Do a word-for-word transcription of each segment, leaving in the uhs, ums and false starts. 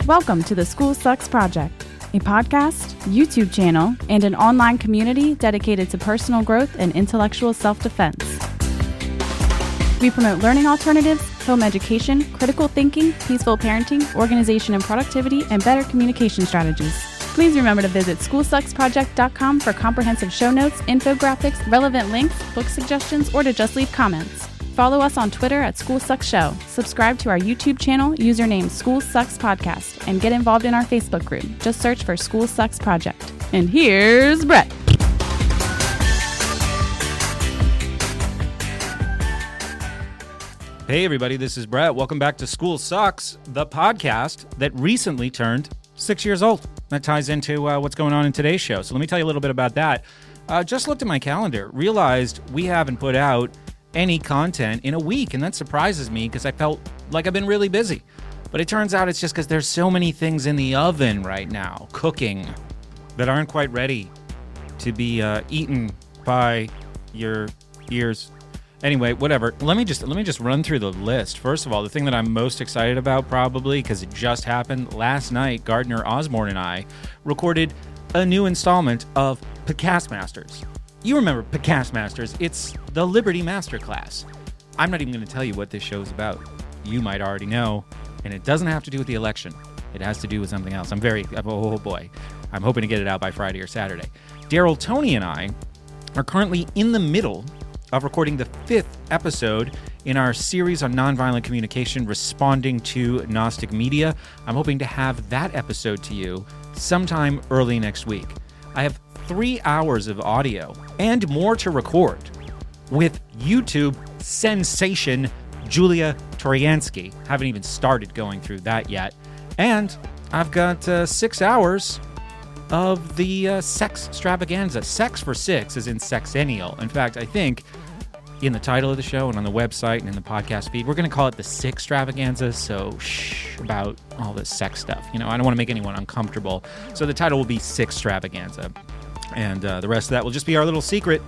Welcome to the School Sucks Project, a podcast, YouTube channel, and an online community dedicated to personal growth and intellectual self-defense. We promote learning alternatives, home education, critical thinking, peaceful parenting, organization and productivity, and better communication strategies. Please remember to visit school sucks project dot com for comprehensive show notes, infographics, relevant links, book suggestions, or to just leave comments. Follow us on Twitter at School Sucks Show. Subscribe to our YouTube channel, username School Sucks Podcast, and get involved in our Facebook group. Just search for School Sucks Project. And here's Brett. Hey everybody, this is Brett. Welcome back to School Sucks, the podcast that recently turned six years old. That ties into uh, what's going on in today's show. So let me tell you a little bit about that. Uh, just looked at my calendar, realized we haven't put out any content in a week, and that surprises me because I felt like I've been really busy. But it turns out it's just because there's so many things in the oven right now, cooking, that aren't quite ready to be uh, eaten by your ears. Anyway, whatever. Let me just let me just run through the list. First of all, the thing that I'm most excited about, probably because it just happened last night, Gardner Osborne and I recorded a new installment of Podcast Masters. You remember Podcast Masters? It's the Liberty Masterclass. I'm not even going to tell you what this show is about. You might already know, and it doesn't have to do with the election. It has to do with something else. I'm very, oh boy, I'm hoping to get it out by Friday or Saturday. Daryl, Tony, and I are currently in the middle of recording the fifth episode in our series on nonviolent communication, responding to Gnostic media. I'm hoping to have that episode to you sometime early next week. I have three hours of audio and more to record with YouTube sensation Julia Toriansky. Haven't even started going through that yet. And I've got uh, six hours of the uh, sex extravaganza. Sex for six is in sexennial. In fact, I think in the title of the show and on the website and in the podcast feed, we're going to call it the Sick Extravaganza. So shh about all this sex stuff. You know, I don't want to make anyone uncomfortable. So the title will be Sick Extravaganza. And uh, the rest of that will just be our little secret.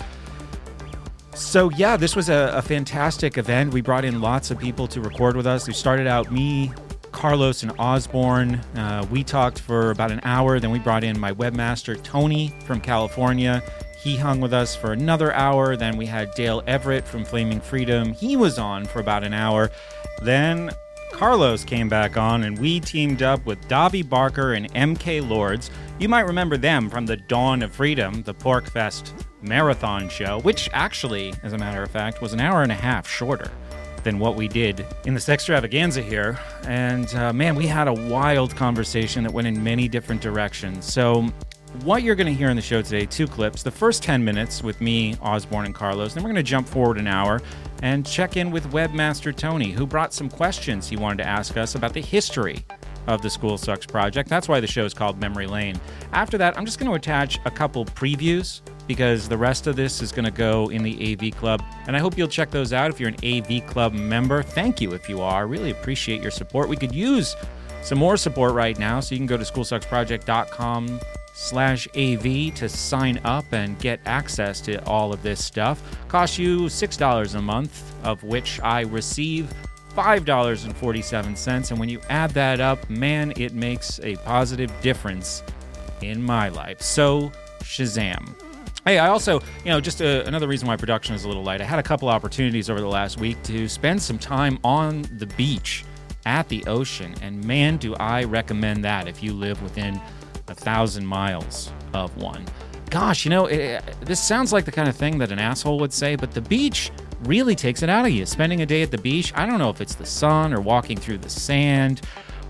So yeah, this was a, a fantastic event. We brought in lots of people to record with us. We started out me, Carlos, and Osborne. Uh, we talked for about an hour. Then we brought in my webmaster, Tony, from California. He hung with us for another hour. Then we had Dale Everett from Flaming Freedom. He was on for about an hour. Then Carlos came back on, and we teamed up with Davi Barker and M K Lords. You might remember them from the Dawn of Freedom, the PorcFest marathon show, which actually, as a matter of fact, was an hour and a half shorter than what we did in the Sex Extravaganza here. And uh, man, we had a wild conversation that went in many different directions. So what you're going to hear in the show today, two clips. The first ten minutes with me, Osborne, and Carlos. Then we're going to jump forward an hour and check in with webmaster Tony, who brought some questions he wanted to ask us about the history of the School Sucks Project. That's why the show is called Memory Lane. After that, I'm just going to attach a couple previews because the rest of this is going to go in the A V Club. And I hope you'll check those out if you're an A V Club member. Thank you if you are. Really appreciate your support. We could use some more support right now, so you can go to school sucks project dot com slash AV to sign up and get access to all of this stuff. Costs you six dollars a month, of which I receive five dollars and forty-seven cents. And when you add that up, man, it makes a positive difference in my life. So, Shazam. Hey, I also, you know, just a, another reason why production is a little light. I had a couple opportunities over the last week to spend some time on the beach at the ocean. And man, do I recommend that if you live within a thousand miles of one. Gosh, you know, it, this sounds like the kind of thing that an asshole would say, but the beach really takes it out of you. Spending a day at the beach, I don't know if it's the sun or walking through the sand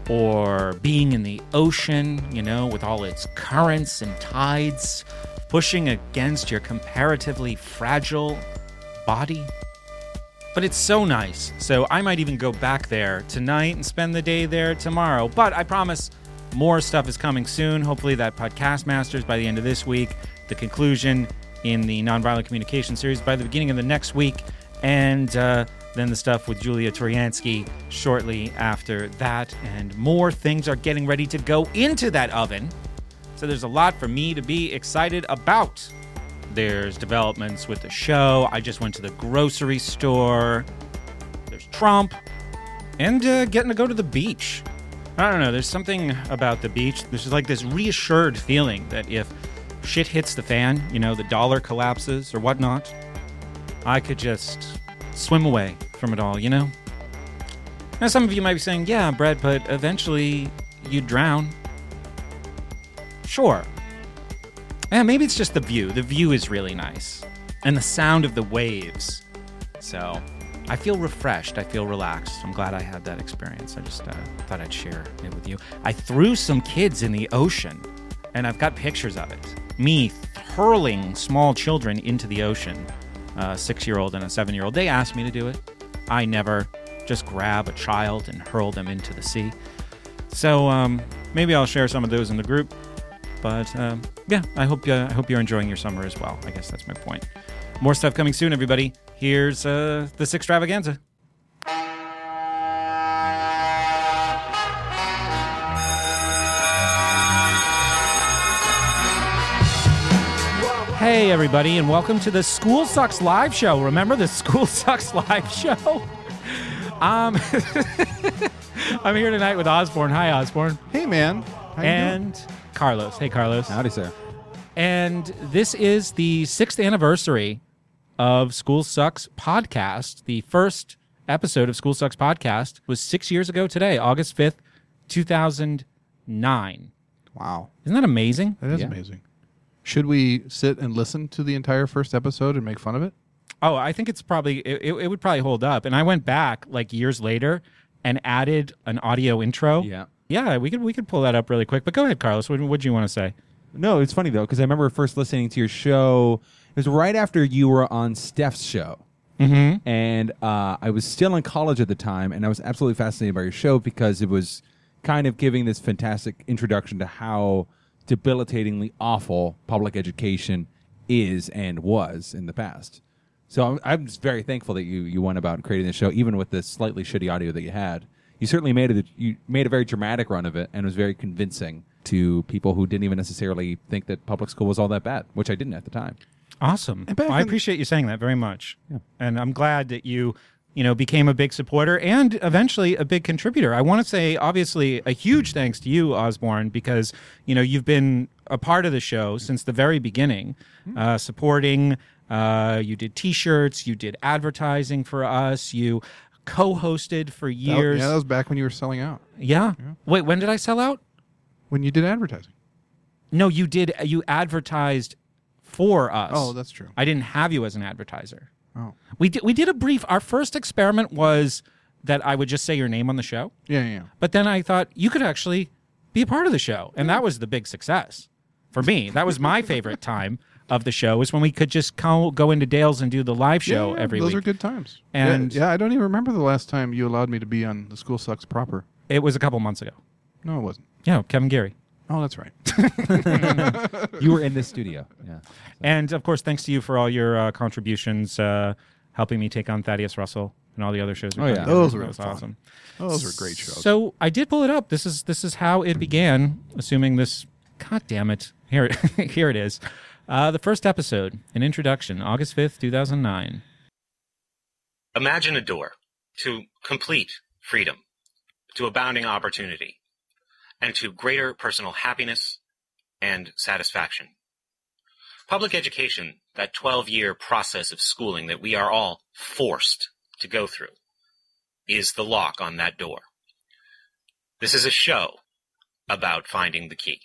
or being in the ocean, you know, with all its currents and tides pushing against your comparatively fragile body. But it's so nice. So I might even go back there tonight and spend the day there tomorrow. But I promise more stuff is coming soon. Hopefully that Podcast Masters by the end of this week, the conclusion in the Nonviolent Communication series by the beginning of the next week, and uh, then the stuff with Julia Toriansky shortly after that. And more things are getting ready to go into that oven. So there's a lot for me to be excited about. There's developments with the show. I just went to the grocery store. There's Trump. And uh, getting to go to the beach. I don't know. There's something about the beach. There's like this reassured feeling that if shit hits the fan, you know, the dollar collapses or whatnot, I could just swim away from it all, you know? Now, some of you might be saying, yeah, Brett, but eventually you'd drown. Sure. Yeah, maybe it's just the view. The view is really nice. And the sound of the waves. So I feel refreshed. I feel relaxed. I'm glad I had that experience. I just uh, thought I'd share it with you. I threw some kids in the ocean, and I've got pictures of it. Me hurling small children into the ocean. A six-year-old and a seven-year-old. They asked me to do it. I never just grab a child and hurl them into the sea. So um, maybe I'll share some of those in the group. But um, yeah, I hope uh, I hope you're enjoying your summer as well. I guess that's my point. More stuff coming soon, everybody. Here's uh, this extravaganza. Hey, everybody, and welcome to the School Sucks Live Show. Remember the School Sucks Live Show? Um, I'm here tonight with Osborne. Hi, Osborne. Hey, man. How you and doing? Carlos. Hey, Carlos. Howdy, sir. And this is the sixth anniversary of School Sucks Podcast. The first episode of School Sucks Podcast was six years ago today, August fifth, two thousand nine. Wow. Isn't that amazing? That is Yeah. amazing. Should we sit and listen to the entire first episode and make fun of it? Oh, I think it's probably, it, it, it would probably hold up. And I went back like years later and added an audio intro. Yeah. Yeah, we could we could pull that up really quick. But go ahead, Carlos. What would you want to say? No, it's funny, though, because I remember first listening to your show. It was right after you were on Steph's show. Mm-hmm. And uh, I was still in college at the time, and I was absolutely fascinated by your show because it was kind of giving this fantastic introduction to how debilitatingly awful public education is and was in the past. So I'm, I'm just very thankful that you, you went about creating the show, even with the slightly shitty audio that you had. You certainly made it. You made a very dramatic run of it, and it was very convincing to people who didn't even necessarily think that public school was all that bad, which I didn't at the time. Awesome. And back Well, I in- appreciate you saying that very much. Yeah. And I'm glad that you, you know, became a big supporter and eventually a big contributor. I want to say, obviously, a huge thanks to you, Osborne, because, you know, you've been a part of the show since the very beginning, uh, supporting. Uh, you did T-shirts. You did advertising for us. You co-hosted for That- years. yeah, that was back when you were selling out. Yeah. Wait, when did I sell out? When you did advertising. No, you did. You advertised for us. Oh, that's true. I didn't have you as an advertiser. Oh. We did, we did a brief. Our first experiment was that I would just say your name on the show. Yeah, yeah, yeah. But then I thought you could actually be a part of the show. And that was the big success for me. That was my favorite time of the show, is when we could just co- go into Dale's and do the live show Yeah, yeah, every those week. are good times. And- yeah, yeah, I don't even remember the last time you allowed me to be on The School Sucks proper. It was a couple months ago. No, it wasn't. Yeah, Kevin Geary. Oh, that's right. You were in the studio. Yeah. And, of course, thanks to you for all your uh, contributions, uh, helping me take on Thaddeus Russell and all the other shows. we Oh, put yeah. together. Those were That was fun. awesome. Oh, those were great shows. So I did pull it up. This is this is how it began. Assuming this, God damn it, here it here it is. Uh, the first episode, an introduction, August fifth, two thousand nine. Imagine a door to complete freedom, to abounding opportunity, and to greater personal happiness and satisfaction. Public education, that twelve-year process of schooling that we are all forced to go through, is the lock on that door. This is a show about finding the key.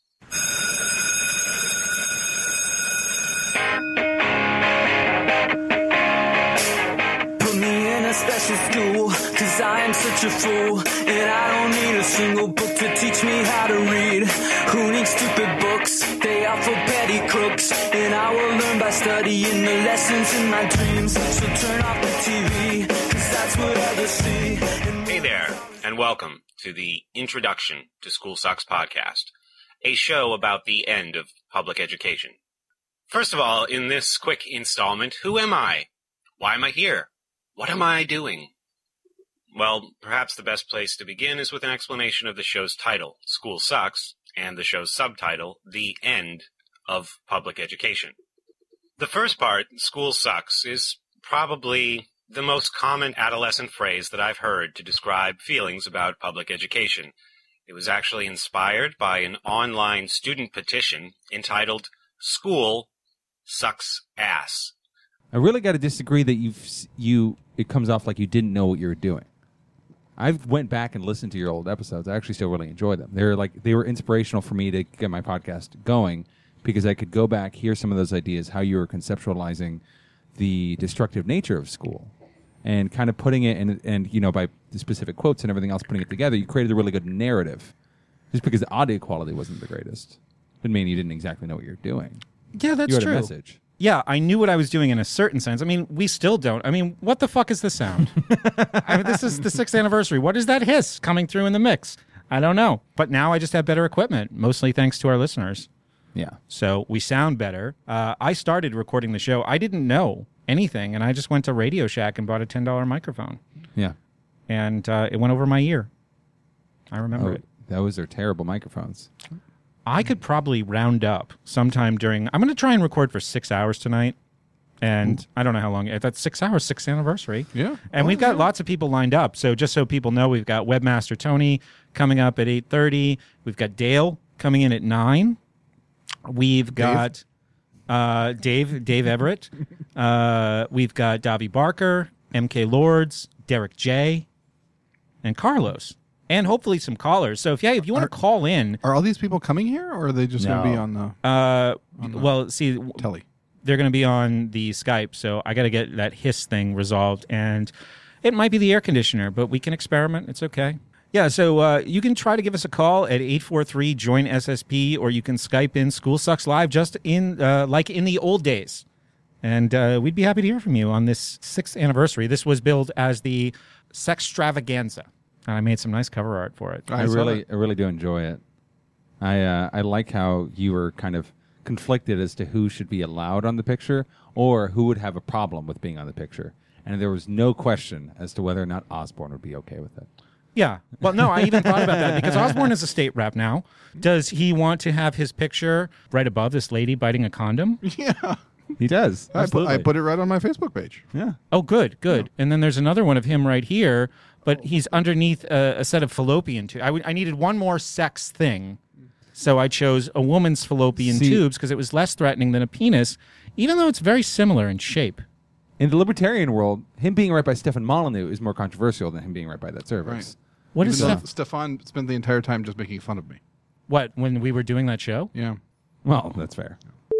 Put me in a special school, cause I am such a fool. And I don't need a single book to teach me how to read. Who needs stupid books? They are for petty crooks. And I will learn by studying the lessons in my dreams. So turn off the T V, cause that's what others see. And Hey there, and welcome to the Introduction to School Sucks podcast, a show about the end of public education. First of all, in this quick installment, who am I? Why am I here? What am I doing? Well, perhaps the best place to begin is with an explanation of the show's title, School Sucks, and the show's subtitle, The End of Public Education. The first part, School Sucks, is probably the most common adolescent phrase that I've heard to describe feelings about public education. It was actually inspired by an online student petition entitled School Sucks Ass. I really got to disagree that you've s- you. It comes off like you didn't know what you were doing. I've went back and listened to your old episodes. I actually still really enjoy them. They're like they were inspirational for me to get my podcast going because I could go back, hear some of those ideas, how you were conceptualizing the destructive nature of school, and kind of putting it in, and you know, by the specific quotes and everything else, putting it together, you created a really good narrative. Just because the audio quality wasn't the greatest didn't mean you didn't exactly know what you were doing. Yeah, that's you had true. a message. Yeah, I knew what I was doing in a certain sense. I mean, we still don't. I mean, what the fuck is the sound? I mean, this is the sixth anniversary. What is that hiss coming through in the mix? I don't know. But now I just have better equipment, mostly thanks to our listeners. Yeah. So we sound better. Uh, I started recording the show. I didn't know anything, and I just went to Radio Shack and bought a ten dollar microphone. Yeah. And uh, it went over my ear. I remember Oh, it. those are terrible microphones. I could probably round up sometime during. I'm going to try and record for six hours tonight, and Ooh. I don't know how long. That's six hours, sixth anniversary. Yeah, and oh, we've got yeah. lots of people lined up. So just so people know, we've got Webmaster Tony coming up at eight thirty. We've got Dale coming in at nine. We've got Dave, uh, Dave, Dave Everett. uh, we've got Davi Barker, M K Lords, Derek J, and Carlos. And hopefully some callers. So if yeah, if you want to call in, are all these people coming here, or are they just No. going to be on the? uh, on the well, see, telly. they're going to be on the Skype. So I got to get that hiss thing resolved, and it might be the air conditioner, but we can experiment. It's okay. Yeah. So uh, you can try to give us a call at eight four three join S S P, or you can Skype in School Sucks Live, just in uh, like in the old days, and uh, we'd be happy to hear from you on this sixth anniversary. This was billed as the Sextravaganza. And I made some nice cover art for it. I, I saw really, that. I really do enjoy it. I, uh, I like how you were kind of conflicted as to who should be allowed on the picture or who would have a problem with being on the picture, and there was no question as to whether or not Osborne would be okay with it. Yeah. Well, no, I even thought about that because Osborne is a state rep now. Does he want to have his picture right above this lady biting a condom? Yeah, He does. I put, I put it right on my Facebook page. Yeah. Oh, good, good. And then there's another one of him right here, but he's underneath a, a set of fallopian tubes. I, w- I needed one more sex thing, so I chose a woman's fallopian See- tubes because it was less threatening than a penis, even though it's very similar in shape. In the libertarian world, him being right by Stefan Molyneux is more controversial than him being right by that cervix. Right. What Even is though that? Stefan spent the entire time just making fun of me. What, when we were doing that show? Yeah. Well, that's fair.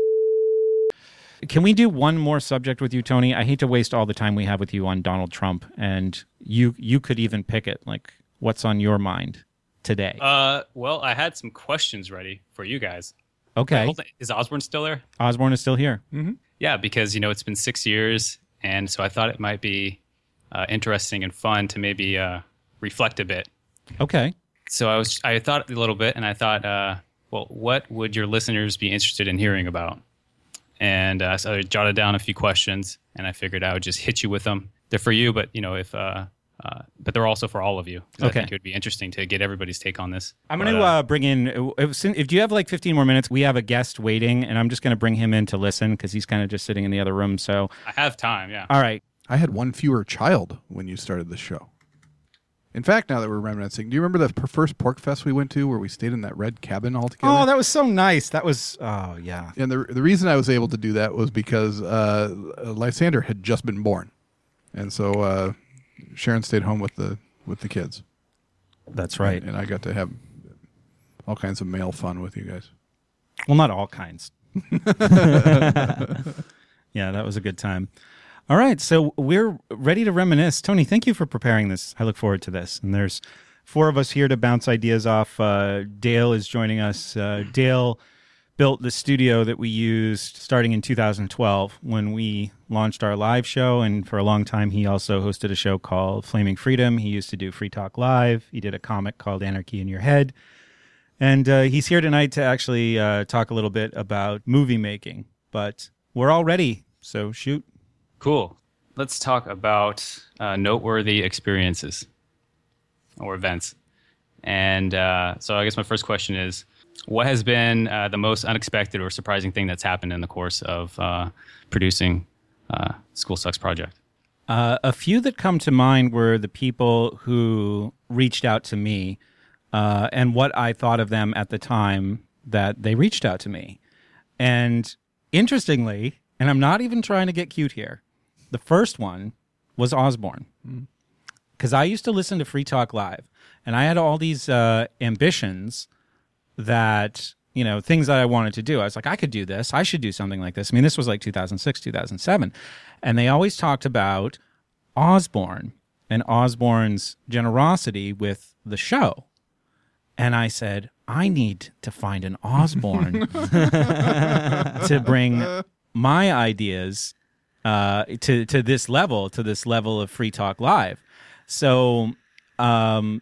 Can we do one more subject with you, Tony? I hate to waste all the time we have with you on Donald Trump, and you you could even pick it. Like, what's on your mind today? Uh, well, I had some questions ready for you guys. Okay. Hold on. Is Osborne still there? Osborne is still here. Yeah, because, you know, it's been six years, and so I thought it might be uh, interesting and fun to maybe uh, reflect a bit. Okay. So I was, I thought a little bit, and I thought, uh, well, what would your listeners be interested in hearing about? And uh, so I jotted down a few questions, and I figured I would just hit you with them. They're for you, but you know, if uh, uh, but they're also for all of you. 'Cause Okay. I think it would be interesting to get everybody's take on this. I'm But, going to uh, uh, bring in, if, if you have like fifteen more minutes, we have a guest waiting, and I'm just going to bring him in to listen because he's kind of just sitting in the other room. So, I have time. Yeah. all right. I had one fewer child when you started the show. In fact, now that we're reminiscing, do you remember the p- first Pork Fest we went to where we stayed in that red cabin all together? Oh, that was so nice. That was, oh, yeah. And the the reason I was able to do that was because uh, Lysander had just been born, and so uh, Sharon stayed home with the with the kids. That's right. And, and I got to have all kinds of male fun with you guys. Well, not all kinds. Yeah, that was a good time. All right, so we're ready to reminisce. Tony, thank you for preparing this. I look forward to this. And there's four of us here to bounce ideas off. Uh, Dale is joining us. Uh, Dale built the studio that we used starting in two thousand twelve when we launched our live show. And for a long time, he also hosted a show called Flaming Freedom. He used to do Free Talk Live. He did a comic called Anarchy in Your Head. And uh, he's here tonight to actually uh, talk a little bit about movie making. But we're all ready, so shoot. Cool. Let's talk about uh, noteworthy experiences or events. And uh, so I guess my first question is, what has been uh, the most unexpected or surprising thing that's happened in the course of uh, producing uh, School Sucks Project? Uh, a few that come to mind were the people who reached out to me. uh, and what I thought of them at the time that they reached out to me. And interestingly, and I'm not even trying to get cute here, the first one was Osborne. Because I used to listen to Free Talk Live, and I had all these uh, ambitions that, you know, things that I wanted to do. I was like, I could do this. I should do something like this. I mean, this was like two thousand six, two thousand seven. And they always talked about Osborne and Osborne's generosity with the show. And I said, I need to find an Osborne to bring my ideas uh, to, to this level, to this level of Free Talk Live. So um,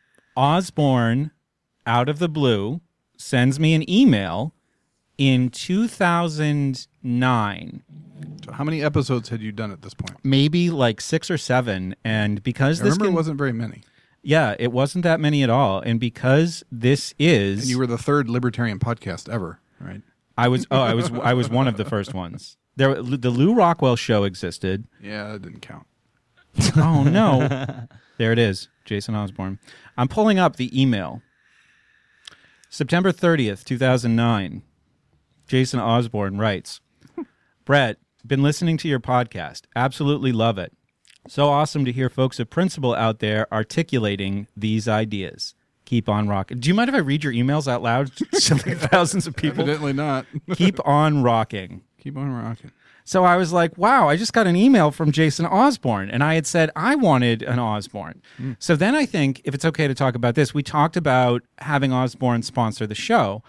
Osborne, out of the blue, sends me an email in two thousand nine. So how many episodes had you done at this point? Maybe like six or seven. And because I this remember can, it wasn't very many. Yeah, it wasn't that many at all. And because this is, And you were the third libertarian podcast ever, right? I was oh I was I was one of the first ones. There, the Lou Rockwell show existed. Yeah, that didn't count. Oh no, there it is, Jason Osborne. I'm pulling up the email. September thirtieth, two thousand nine. Jason Osborne writes, Brett, been listening to your podcast. Absolutely love it. So awesome to hear folks of principle out there articulating these ideas. Keep on rocking. Do you mind if I read your emails out loud to like thousands of people? Evidently not. Keep on rocking. Keep on rocking. So I was like, wow, I just got an email from Jason Osborne. And I had said I wanted an Osborne. Mm. So then I think, if it's okay to talk about this, we talked about having Osborne sponsor the show.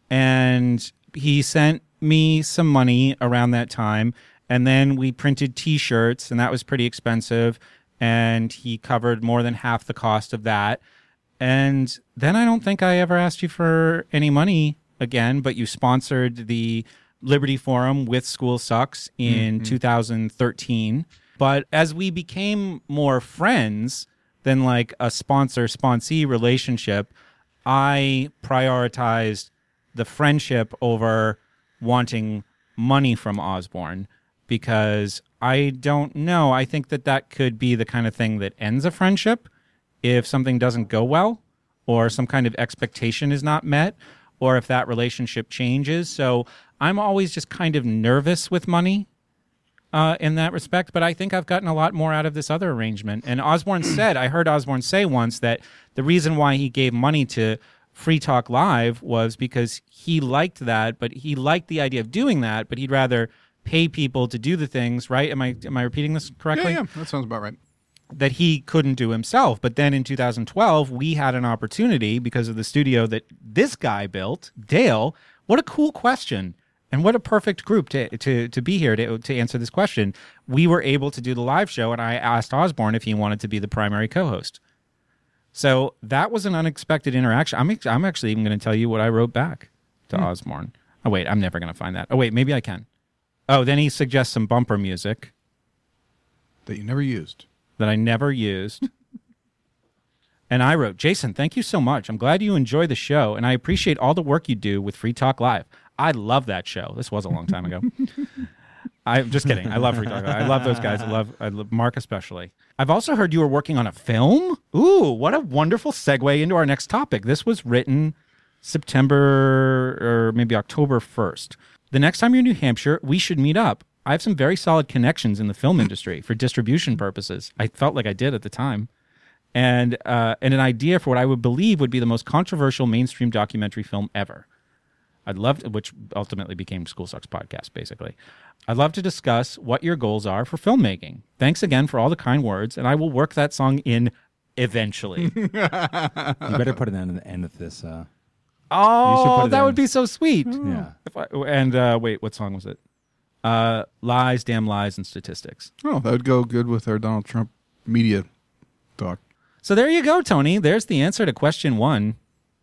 And he sent me some money around that time. And then we printed T-shirts, and that was pretty expensive. And he covered more than half the cost of that. And then I don't think I ever asked you for any money again, but you sponsored the Liberty Forum with School Sucks in mm-hmm. two thousand thirteen. But as we became more friends than like a sponsor-sponsee relationship, I prioritized the friendship over wanting money from Osborne, because I don't know. I think that that could be the kind of thing that ends a friendship if something doesn't go well, or some kind of expectation is not met, or if that relationship changes. So I'm always just kind of nervous with money uh, in that respect, but I think I've gotten a lot more out of this other arrangement. And Osborne said, I heard Osborne say once that the reason why he gave money to Free Talk Live was because he liked that, but he liked the idea of doing that, but he'd rather pay people to do the things, right? Am I am I repeating this correctly? Yeah, yeah, that sounds about right. That he couldn't do himself. But then in two thousand twelve, we had an opportunity because of the studio that this guy built, Dale. What a cool question. And what a perfect group to to, to be here to, to answer this question. We were able to do the live show, and I asked Osborne if he wanted to be the primary co-host. So that was an unexpected interaction. I'm, I'm actually even going to tell you what I wrote back to hmm. Osborne. Oh, wait, I'm never going to find that. Oh, wait, maybe I can. Oh, then he suggests some bumper music. That you never used. That I never used. And I wrote, Jason, thank you so much. I'm glad you enjoy the show, and I appreciate all the work you do with Free Talk Live. I love that show. This was a long time ago. I'm just kidding. I love Free Talk Live. I love those guys. I love, I love Mark especially. I've also heard you were working on a film. Ooh, what a wonderful segue into our next topic. This was written September or maybe October first. The next time you're in New Hampshire, we should meet up. I have some very solid connections in the film industry for distribution purposes. I felt like I did at the time. And uh, and an idea for what I would believe would be the most controversial mainstream documentary film ever. I'd love to, which ultimately became School Sucks Podcast, basically. I'd love to discuss what your goals are for filmmaking. Thanks again for all the kind words, and I will work that song in eventually. You better put it in the end of this. Uh, oh, that in. would be so sweet. Yeah. If I, and uh, wait, what song was it? Uh, lies, damn lies, and statistics. Oh, that would go good with our Donald Trump media talk. So there you go, Tony. There's the answer to question one.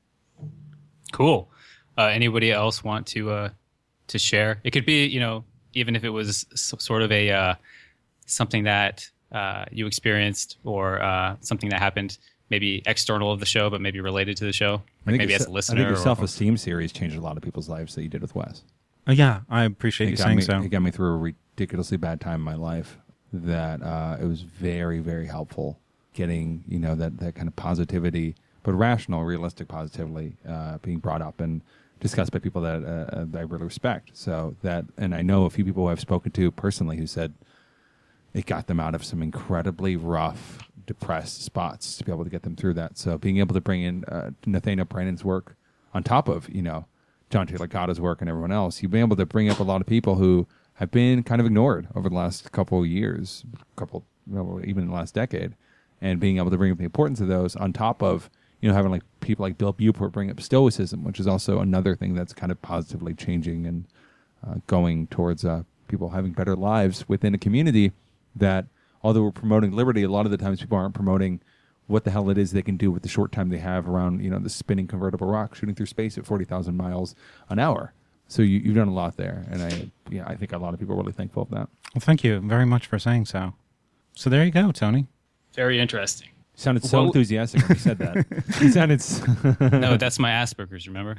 Cool. Uh, anybody else want to uh, to share? It could be, you know, even if it was s- sort of a uh, something that uh, you experienced or uh, something that happened, maybe external of the show, but maybe related to the show. Like maybe as a listener. I think your or, self-esteem series changed a lot of people's lives that you did with Wes. Oh, yeah, I appreciate it you saying me, so. It got me through a ridiculously bad time in my life. That uh, it was very, very helpful getting, you know, that, that kind of positivity but rational, realistic, positively uh, being brought up and discussed by people that, uh, that I really respect. So that, and I know a few people who I've spoken to personally who said it got them out of some incredibly rough, depressed spots to be able to get them through that. So being able to bring in uh, Nathaniel Brandon's work on top of, you know, John Taylor Gatta's work and everyone else, you've been able to bring up a lot of people who have been kind of ignored over the last couple of years, couple, well, even in the last decade, and being able to bring up the importance of those on top of, you know, having like people like Bill Buport bring up Stoicism, which is also another thing that's kind of positively changing and uh, going towards uh, people having better lives within a community that, although we're promoting liberty, a lot of the times people aren't promoting what the hell it is they can do with the short time they have around, you know, the spinning convertible rock shooting through space at forty thousand miles an hour. So you, you've done a lot there, and I, yeah, I think a lot of people are really thankful of that. Well, thank you very much for saying so. So there you go, Tony. Very interesting. You sounded so Well- enthusiastic when you said that. You sounded. s- No, that's my Asperger's, remember?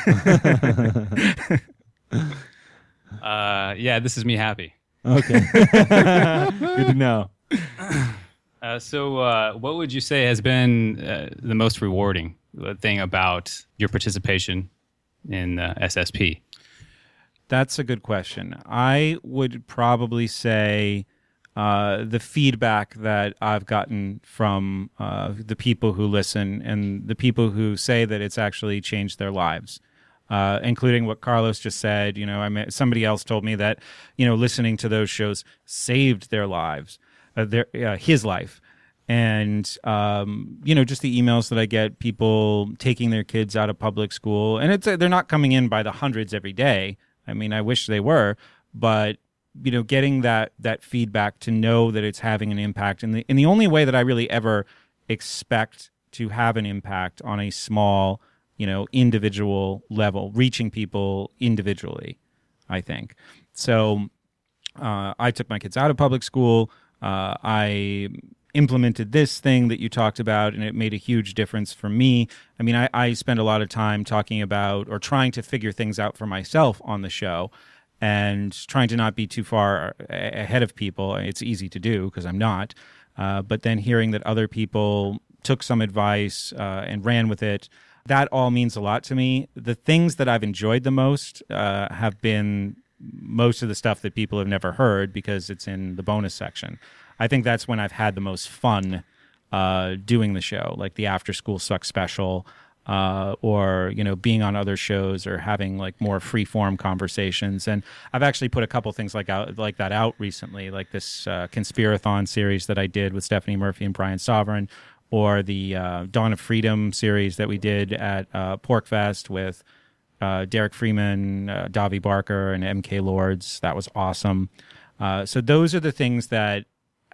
uh, yeah, this is me happy. Okay. Good to know. Uh, so uh, what would you say has been uh, the most rewarding thing about your participation in uh, S S P? That's a good question. I would probably say uh, the feedback that I've gotten from uh, the people who listen and the people who say that it's actually changed their lives, uh, including what Carlos just said. You know, I mean, somebody else told me that, you know, listening to those shows saved their lives, uh, their uh, his life. And, um, you know, just the emails that I get, people taking their kids out of public school. And it's they're not coming in by the hundreds every day. I mean, I wish they were. But, you know, getting that that feedback to know that it's having an impact. And the, and the only way that I really ever expect to have an impact on a small, you know, individual level, reaching people individually, I think. So uh, I took my kids out of public school. Uh, I implemented this thing that you talked about, and it made a huge difference for me. I mean, I, I spend a lot of time talking about or trying to figure things out for myself on the show and trying to not be too far a- ahead of people. It's easy to do because I'm not. Uh, but then hearing that other people took some advice uh, and ran with it, that all means a lot to me. The things that I've enjoyed the most uh, have been most of the stuff that people have never heard because it's in the bonus section. I think that's when I've had the most fun uh, doing the show, like the After School Sucks special, uh, or, you know, being on other shows or having like more free form conversations. And I've actually put a couple things like out like that out recently, like this uh, Conspirathon series that I did with Stephanie Murphy and Brian Sovereign, or the uh, Dawn of Freedom series that we did at uh, PorcFest with uh, Derek Freeman, uh, Davi Barker, and M K Lords. That was awesome. Uh, so those are the things that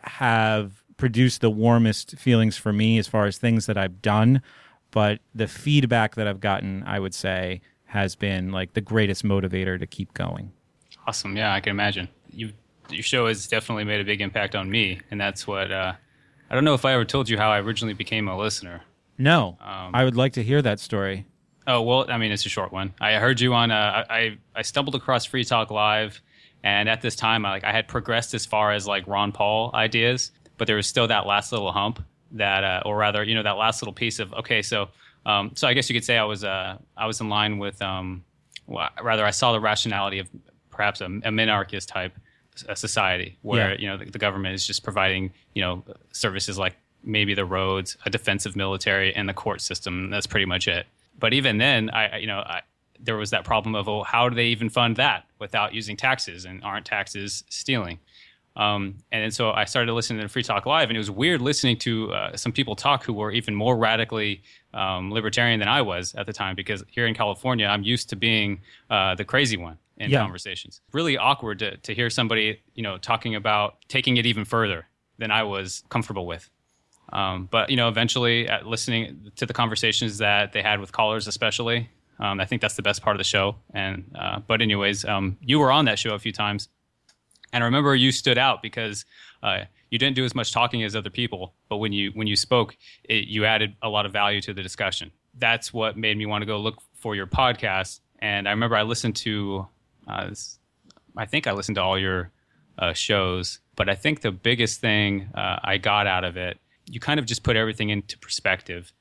have produced the warmest feelings for me as far as things that I've done. But the feedback that I've gotten, I would say, has been like the greatest motivator to keep going. Awesome. Yeah, I can imagine. You, your show has definitely made a big impact on me, and that's what, uh, I don't know if I ever told you how I originally became a listener. No, Um, I would like to hear that story. Oh, well, I mean, it's a short one. I heard you on, uh, I, I stumbled across Free Talk Live, and at this time, I, like, I had progressed as far as, like, Ron Paul ideas, but there was still that last little hump that, uh, or rather, you know, that last little piece of, okay, so, um, so I guess you could say I was, uh, I was in line with, um, well, rather, I saw the rationality of perhaps a, a minarchist type a society where, Yeah. you know, the, the government is just providing, you know, services like maybe the roads, a defensive military, and the court system. That's pretty much it. But even then, I, I- you know, I, there was that problem of, oh, how do they even fund that without using taxes, and aren't taxes stealing? Um, and then so I started listening to Free Talk Live, and it was weird listening to uh, some people talk who were even more radically um, libertarian than I was at the time, because here in California, I'm used to being uh, the crazy one in Yeah. conversations. Really awkward to, to hear somebody, you know, talking about taking it even further than I was comfortable with. Um, but, you know, eventually uh, listening to the conversations that they had with callers, especially, um, I think that's the best part of the show. And uh, but anyways, um, you were on that show a few times. And I remember you stood out because uh, you didn't do as much talking as other people. But when you when you spoke, it, you added a lot of value to the discussion. That's what made me want to go look for your podcast. And I remember I listened to, uh, this, I think I listened to all your uh, shows. But I think the biggest thing uh, I got out of it, you kind of just put everything into perspective.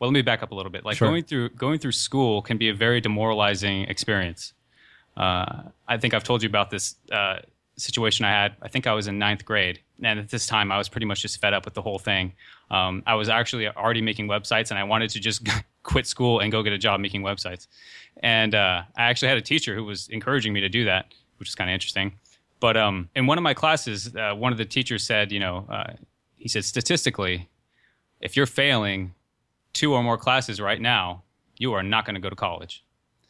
well, let me back up a little bit. Like Sure. going through going through school can be a very demoralizing experience. Uh, I think I've told you about this uh, situation I had. I think I was in ninth grade, and at this time, I was pretty much just fed up with the whole thing. Um, I was actually already making websites, and I wanted to just quit school and go get a job making websites. And uh, I actually had a teacher who was encouraging me to do that, which is kind of interesting. But um, in one of my classes, uh, one of the teachers said, you know, uh, he said, statistically, if you're failing two or more classes right now, you are not going to go to college.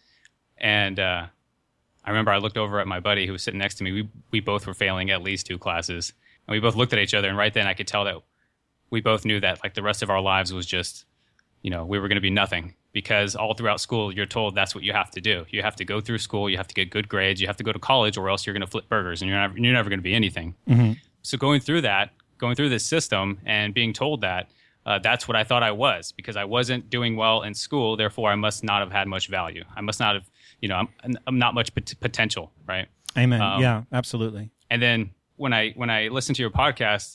And uh, I remember I looked over at my buddy who was sitting next to me. We we both were failing at least two classes. And we both looked at each other, and right then I could tell that we both knew that like the rest of our lives was just, you know, we were going to be nothing. Because all throughout school, you're told that's what you have to do. You have to go through school, you have to get good grades, you have to go to college, or else you're going to flip burgers, and you're never, you're never going to be anything. Mm-hmm. So going through that, going through this system and being told that, uh, that's what I thought I was, because I wasn't doing well in school, therefore I must not have had much value. I must not have, you know, I'm, I'm not much pot- potential, right? Amen. Um, yeah, absolutely. And then when I when I listened to your podcast,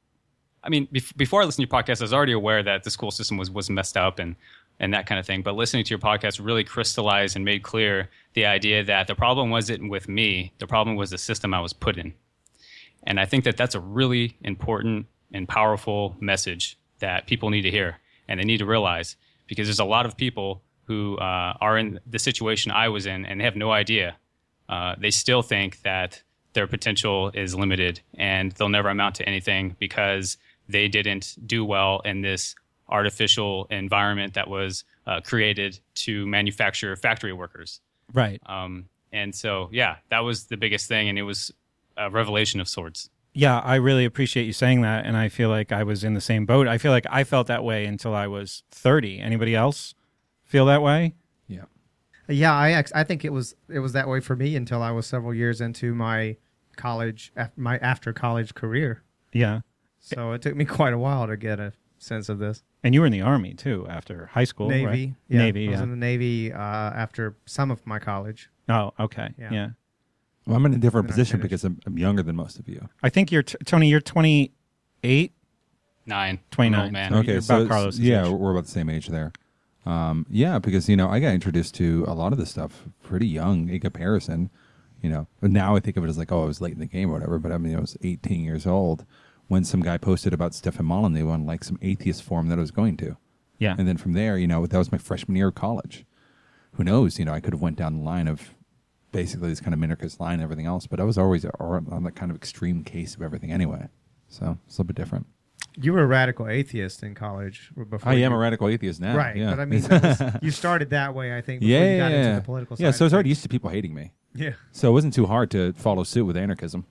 I mean, bef- before I listened to your podcast, I was already aware that the school system was was messed up and and that kind of thing. But listening to your podcast really crystallized and made clear the idea that the problem wasn't with me. The problem was the system I was put in. And I think that that's a really important and powerful message that people need to hear and they need to realize, because there's a lot of people who uh, are in the situation I was in and they have no idea. Uh, they still think that their potential is limited and they'll never amount to anything because they didn't do well in this artificial environment that was uh, created to manufacture factory workers. Right. Um, and so, yeah, that was the biggest thing, and it was a revelation of sorts. Yeah, I really appreciate you saying that, and I feel like I was in the same boat. I feel like I felt that way until I was thirty. Anybody else feel that way? Yeah. Yeah, I ex- I think it was it was that way for me until I was several years into my college af- my after college career. Yeah. So it took me quite a while to get a sense of this. And you were in the Army, too, after high school, Navy, right? yeah. Navy, I was yeah. in the Navy uh, after some of my college. Oh, okay. Yeah. Yeah. Well, I'm in a different Then I position finished. because I'm, I'm younger than most of you. I think you're, t- Tony, you're twenty-eight? Nine. twenty-nine. I'm an old man. Okay. Okay, You're so about it's- Carlos's yeah, age. we're about the same age there. Um, yeah, because you know I got introduced to a lot of this stuff pretty young in comparison. You know, but now I think of it as like, oh, I was late in the game or whatever. But I mean, I was eighteen years old when some guy posted about Stefan Molyneux on like some atheist forum that I was going to. Yeah. And then from there, you know, that was my freshman year of college. Who knows? You know, I could have went down the line of basically this kind of minarchist line and everything else, but I was always on that kind of extreme case of everything anyway. So it's a little bit different. You were a radical atheist in college before. I you, am a radical atheist now. right, Yeah. but I mean, that was, you started that way, I think, before yeah, you got yeah, into yeah. the political side. Yeah, so I of was already things. used to people hating me. Yeah. So it wasn't too hard to follow suit with anarchism.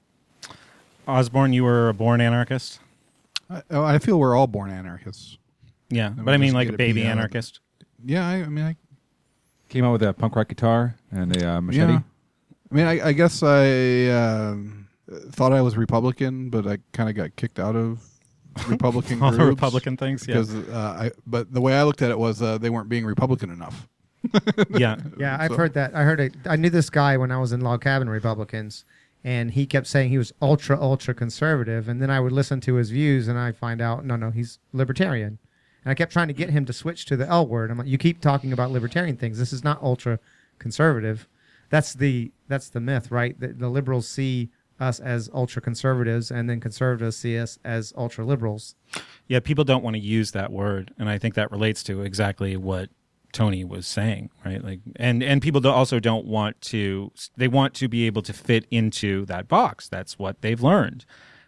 Osborne, you were a born anarchist? I, oh, I feel we're all born anarchists. Yeah. And But we I mean, just like get a it baby beat out of anarchist. Yeah, I, I mean, I Came out with a punk rock guitar and a uh, machete. yeah. I mean, I, I guess I um, thought I was Republican, but I kind of got kicked out of Republican All groups the Republican things, yeah. because uh, I. But the way I looked at it was uh, they weren't being Republican enough. Yeah. Yeah, I've So- heard that. I heard it. I knew this guy when I was in Log Cabin Republicans, and he kept saying he was ultra, ultra conservative. And then I would listen to his views, and I find out, no, no, he's libertarian. And I kept trying to get him to switch to the L word. I'm like, you keep talking about libertarian things. This is not ultra conservative. That's the that's the myth, right? The, the liberals see us as ultra conservatives, and then conservatives see us as ultra liberals. Yeah, people don't want to use that word, and I think that relates to exactly what Tony was saying, right? Like, and and people do also don't want to. They want to be able to fit into that box. That's what they've learned.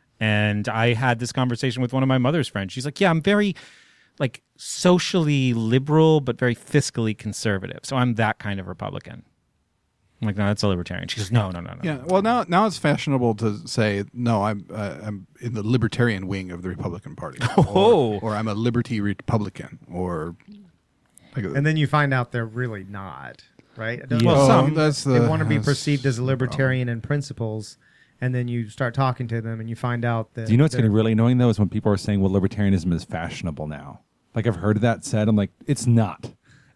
And I had this conversation with one of my mother's friends. She's like, "Yeah, I'm very, like, socially liberal, but very fiscally conservative. So I'm that kind of Republican." I'm like, "No, that's a libertarian." She goes, "No, no, no, no." Yeah. Well, now now it's fashionable to say no. I'm uh, I'm in the libertarian wing of the Republican Party, Oh. or, or I'm a liberty Republican, or like And then you find out they're really not, right? It doesn't- Well, Well, some- that's they the, want to be that's perceived as a the libertarian in principles, and then you start talking to them and you find out that Do you know what's they're- getting really annoying though is when people are saying, "Well, libertarianism is fashionable now." Like I've heard that said. I'm like, it's not.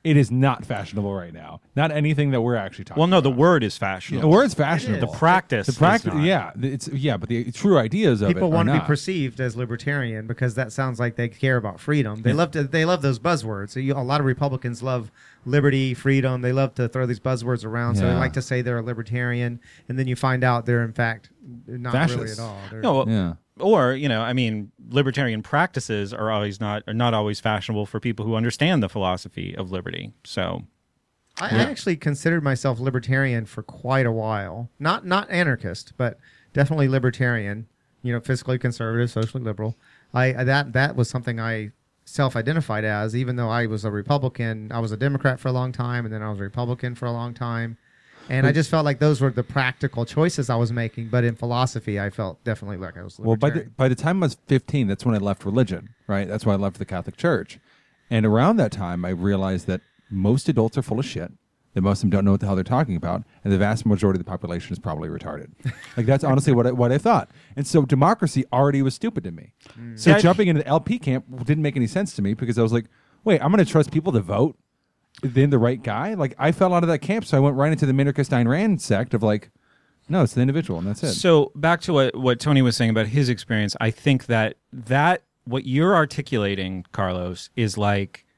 It is not fashionable right now. Not anything that we're actually talking. Well, no, about. the word is The fashionable. word's fashionable. The practice. The practice. is not. Yeah, it's yeah, but the true ideas of People it want are to be not. perceived as libertarian because that sounds like they care about freedom. They love to. They love those buzzwords. So you, a lot of Republicans love liberty, freedom. They love to throw these buzzwords around. So they Yeah. like to say they're a libertarian, and then you find out they're in fact not really Fascists. at all. They're, No, well, Yeah. or you know, I mean, libertarian practices are always not are not always fashionable for people who understand the philosophy of liberty. So, I, I actually considered myself libertarian for quite a while. Not not anarchist, but definitely libertarian. You know, fiscally conservative, socially liberal. I I- that that was something I self-identified as, even though I was a Republican. I was a Democrat for a long time, and then I was a Republican for a long time. And I just felt like those were the practical choices I was making. But in philosophy, I felt definitely like I was Well, by libertarian. the by the time I was fifteen, that's when I left religion. Right, that's when I left the Catholic Church, and around that time, I realized that most adults are full of shit. That most of them don't know what the hell they're talking about, and the vast majority of the population is probably retarded. Like that's honestly what I, what I thought. And so democracy already was stupid to me. So Yeah, I- jumping into the L P camp didn't make any sense to me because I was like, wait, I'm going to trust people to vote. Then the right guy? Like I fell out of that camp, so I went right into the minarchist Ayn Rand sect of like, no, it's the individual, and that's it. So back to what, what Tony was saying about his experience, I think that that what you're articulating, Carlos, is like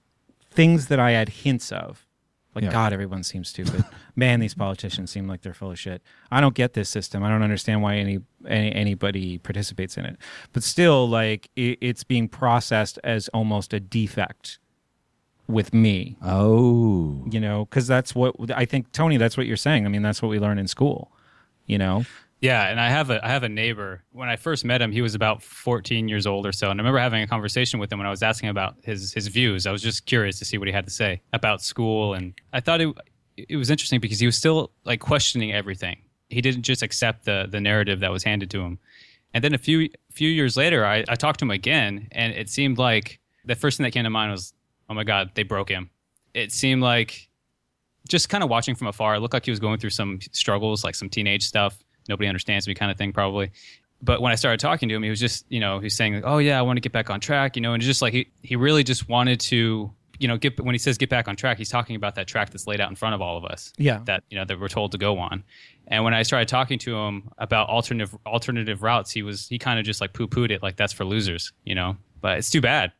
things that I had hints of. Like, Yeah. God, everyone seems stupid. Man, these politicians seem like they're full of shit. I don't get this system. I don't understand why any, any anybody participates in it. But still, like, it, it's being processed as almost a defect with me. oh, You know, because that's what I think, Tony. That's what you're saying. I mean, that's what we learn in school. You know. Yeah, and I have a I have a neighbor. When I first met him, he was about fourteen years old or so, and I remember having a conversation with him when I was asking about his his views. I was just curious to see what he had to say about school, and I thought it it was interesting because he was still like questioning everything. He didn't just accept the the narrative that was handed to him. And then a few few years later, I, I talked to him again, and it seemed like the first thing that came to mind was, oh my God, they broke him. It seemed like just kind of watching from afar, it looked like he was going through some struggles, like some teenage stuff. Nobody understands me kind of thing, probably. But when I started talking to him, he was just, you know, he's saying, like, oh, yeah, I want to get back on track, you know, and just like he, he really just wanted to, you know, get when he says get back on track, he's talking about that track that's laid out in front of all of us. Yeah. That, you know, that we're told to go on. And when I started talking to him about alternative alternative routes, he was he kind of just like poo-pooed it like that's for losers, you know. But it's too bad.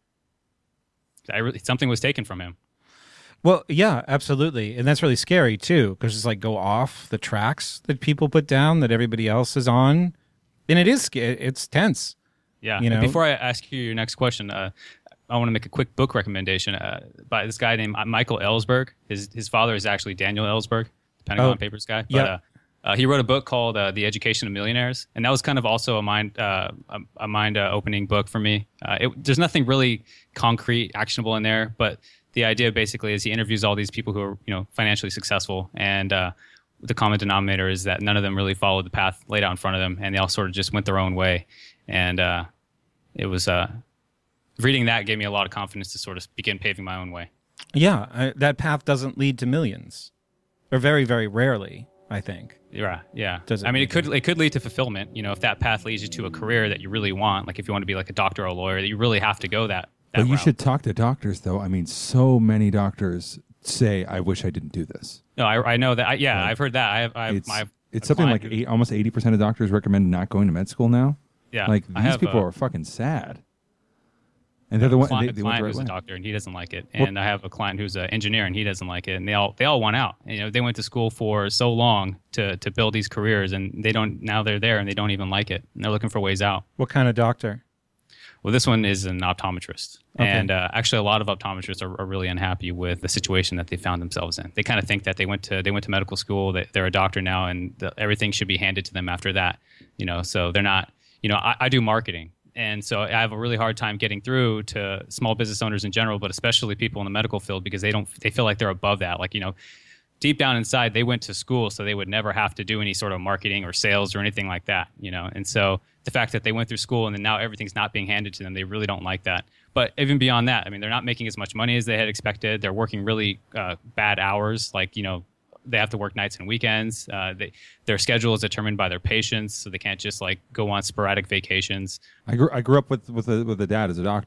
I really, something was taken from him. Well, yeah, absolutely. And that's really scary, too, because it's like go off the tracks that people put down that everybody else is on. And it is, sca- it's tense. Yeah. You And know? before I ask you your next question, uh, I want to make a quick book recommendation uh, by this guy named Michael Ellsberg. His his father is actually Daniel Ellsberg, the Pentagon Oh, Papers guy. But, yeah. uh, uh, he wrote a book called uh, The Education of Millionaires, and that was kind of also a mind uh, a, a mind uh, opening book for me. Uh, it, there's nothing really concrete, actionable in there, but the idea basically is he interviews all these people who are, you know, financially successful, and uh, the common denominator is that none of them really followed the path laid out in front of them, and they all sort of just went their own way. And uh, it was uh, reading that gave me a lot of confidence to sort of begin paving my own way. Yeah, I, that path doesn't lead to millions, or very, very rarely, I think. Yeah, yeah. Does it I mean, lead it could it could lead to fulfillment. You know, if that path leads you to a career that you really want, like if you want to be like a doctor or a lawyer, that you really have to go that. that but you route. should talk to doctors, though. I mean, so many doctors say, "I wish I didn't do this." No, I, I know that. I, yeah, I've heard that. I have. I have It's my, it's a something client like who- eight, almost eighty percent of doctors recommend not going to med school now. Yeah, like I these have people a- are fucking sad, and they're the one. client, They, a they went client the right who's way. a doctor and he doesn't like it, and I have a client who's an engineer and he doesn't like it, and they all they all want out. You know, they went to school for so long to to build these careers, and they don't now they're there and they don't even like it, and they're looking for ways out. What kind of doctor? Well, this one is an optometrist, Okay. and uh, actually, a lot of optometrists are, are really unhappy with the situation that they found themselves in. They kind of think that they went to they went to medical school, that they're a doctor now, and the, everything should be handed to them after that. You know, so they're not. You know, I, I do marketing, and so I have a really hard time getting through to small business owners in general, but especially people in the medical field because they don't they feel like they're above that. Like, you know, deep down inside, they went to school so they would never have to do any sort of marketing or sales or anything like that, you know. And so the fact that they went through school and then now everything's not being handed to them, they really don't like that. But even beyond that, I mean, they're not making as much money as they had expected. They're working really uh, bad hours, like, you know, they have to work nights and weekends. Uh, they, their schedule is determined by their patients, so they can't just like go on sporadic vacations. I grew I grew up with with a, with a dad as a doctor,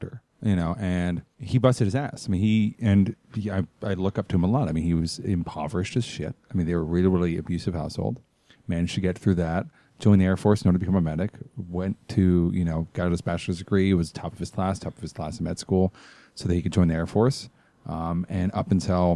you know, and he busted his ass. I mean, he, and he, I, I look up to him a lot. I mean, he was impoverished as shit. I mean, they were a really, really abusive household. Managed to get through that, joined the Air Force, known to become a medic, went to, you know, got his bachelor's degree, was top of his class, top of his class in med school, so that he could join the Air Force. Um, and up until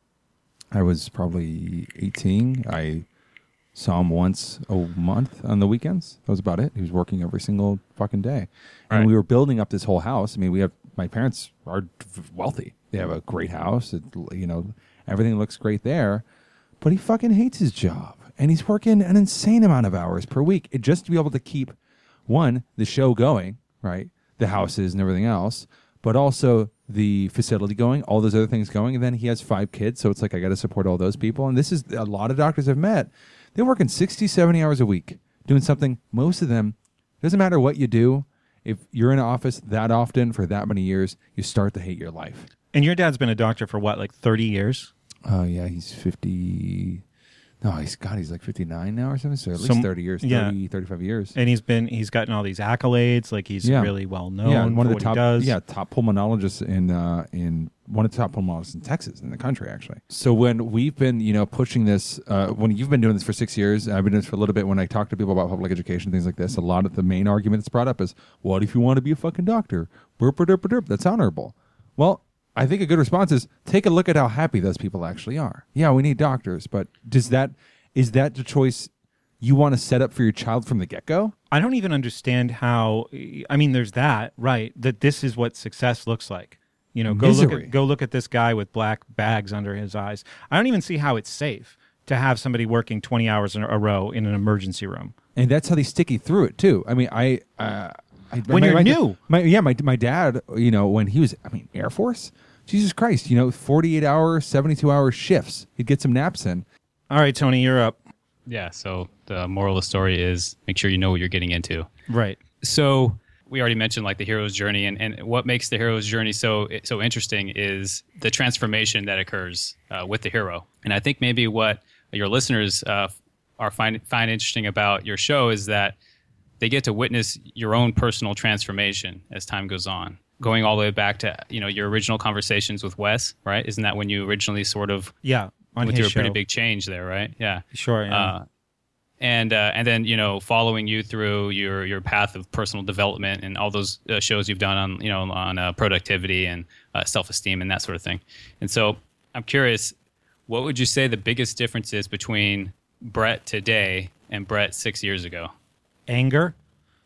I was probably eighteen, I saw him once a month on the weekends. That was about it. He was working every single fucking day. And Right. we were building up this whole house. I mean, we have, my parents are wealthy. They have a great house. It, you know, everything looks great there. But he fucking hates his job. And he's working an insane amount of hours per week it, just to be able to keep, one, the show going, right? The houses and everything else, but also the facility going, all those other things going. And then he has five kids. So it's like, I got to support all those people. And this is a lot of doctors I've met. They're working sixty, seventy hours a week doing something. Most of them, doesn't matter what you do. If you're in an office that often for that many years, you start to hate your life. And your dad's been a doctor for what, like thirty years? Oh, uh, yeah, he's fifty. No, he's God, he's like fifty-nine now or something. So at So, least thirty years, yeah. thirty, thirty-five years. And he's been he's gotten all these accolades. Like he's Yeah. really well known yeah, and one for of the what top, he does. yeah, top pulmonologists in uh, in one of the top pulmonologists in Texas, in the country, actually. So when we've been, you know, pushing this, uh, when you've been doing this for six years, I've been doing this for a little bit. When I talk to people about public education, things like this, a lot of the main argument that's brought up is, "What if you want to be a fucking doctor? Burp, burp, burp, burp. That's honorable." Well, I think a good response is take a look at how happy those people actually are. Yeah, we need doctors, but does that is that the choice you want to set up for your child from the get-go? I don't even understand how. I mean, there's that, right? That this is what success looks like. You know, go look Misery. at go look at this guy with black bags under his eyes. I don't even see how it's safe to have somebody working twenty hours in a row in an emergency room. And that's how they stick you through it too. I mean, I, uh, I When my, you're my, new. my yeah, my my dad, you know, when he was, I mean, Air Force, Jesus Christ, you know, forty-eight hour, seventy-two hour shifts. He'd get some naps in. All right, Tony, you're up. Yeah, so the moral of the story is make sure you know what you're getting into. Right. So we already mentioned like the hero's journey, and, and what makes the hero's journey so so interesting is the transformation that occurs uh, with the hero. And I think maybe what your listeners uh, are find find interesting about your show is that they get to witness your own personal transformation as time goes on, going all the way back to, you know, your original conversations with Wes, right? Isn't that when you originally sort of Yeah. On went his through a show. pretty big change there, right? Yeah. Sure. Yeah. Uh, and uh, and then, you know, following you through your your path of personal development and all those uh, shows you've done on, you know, on uh, productivity and uh, self-esteem and that sort of thing. And so I'm curious, what would you say the biggest difference is between Brett today and Brett six years ago? Anger.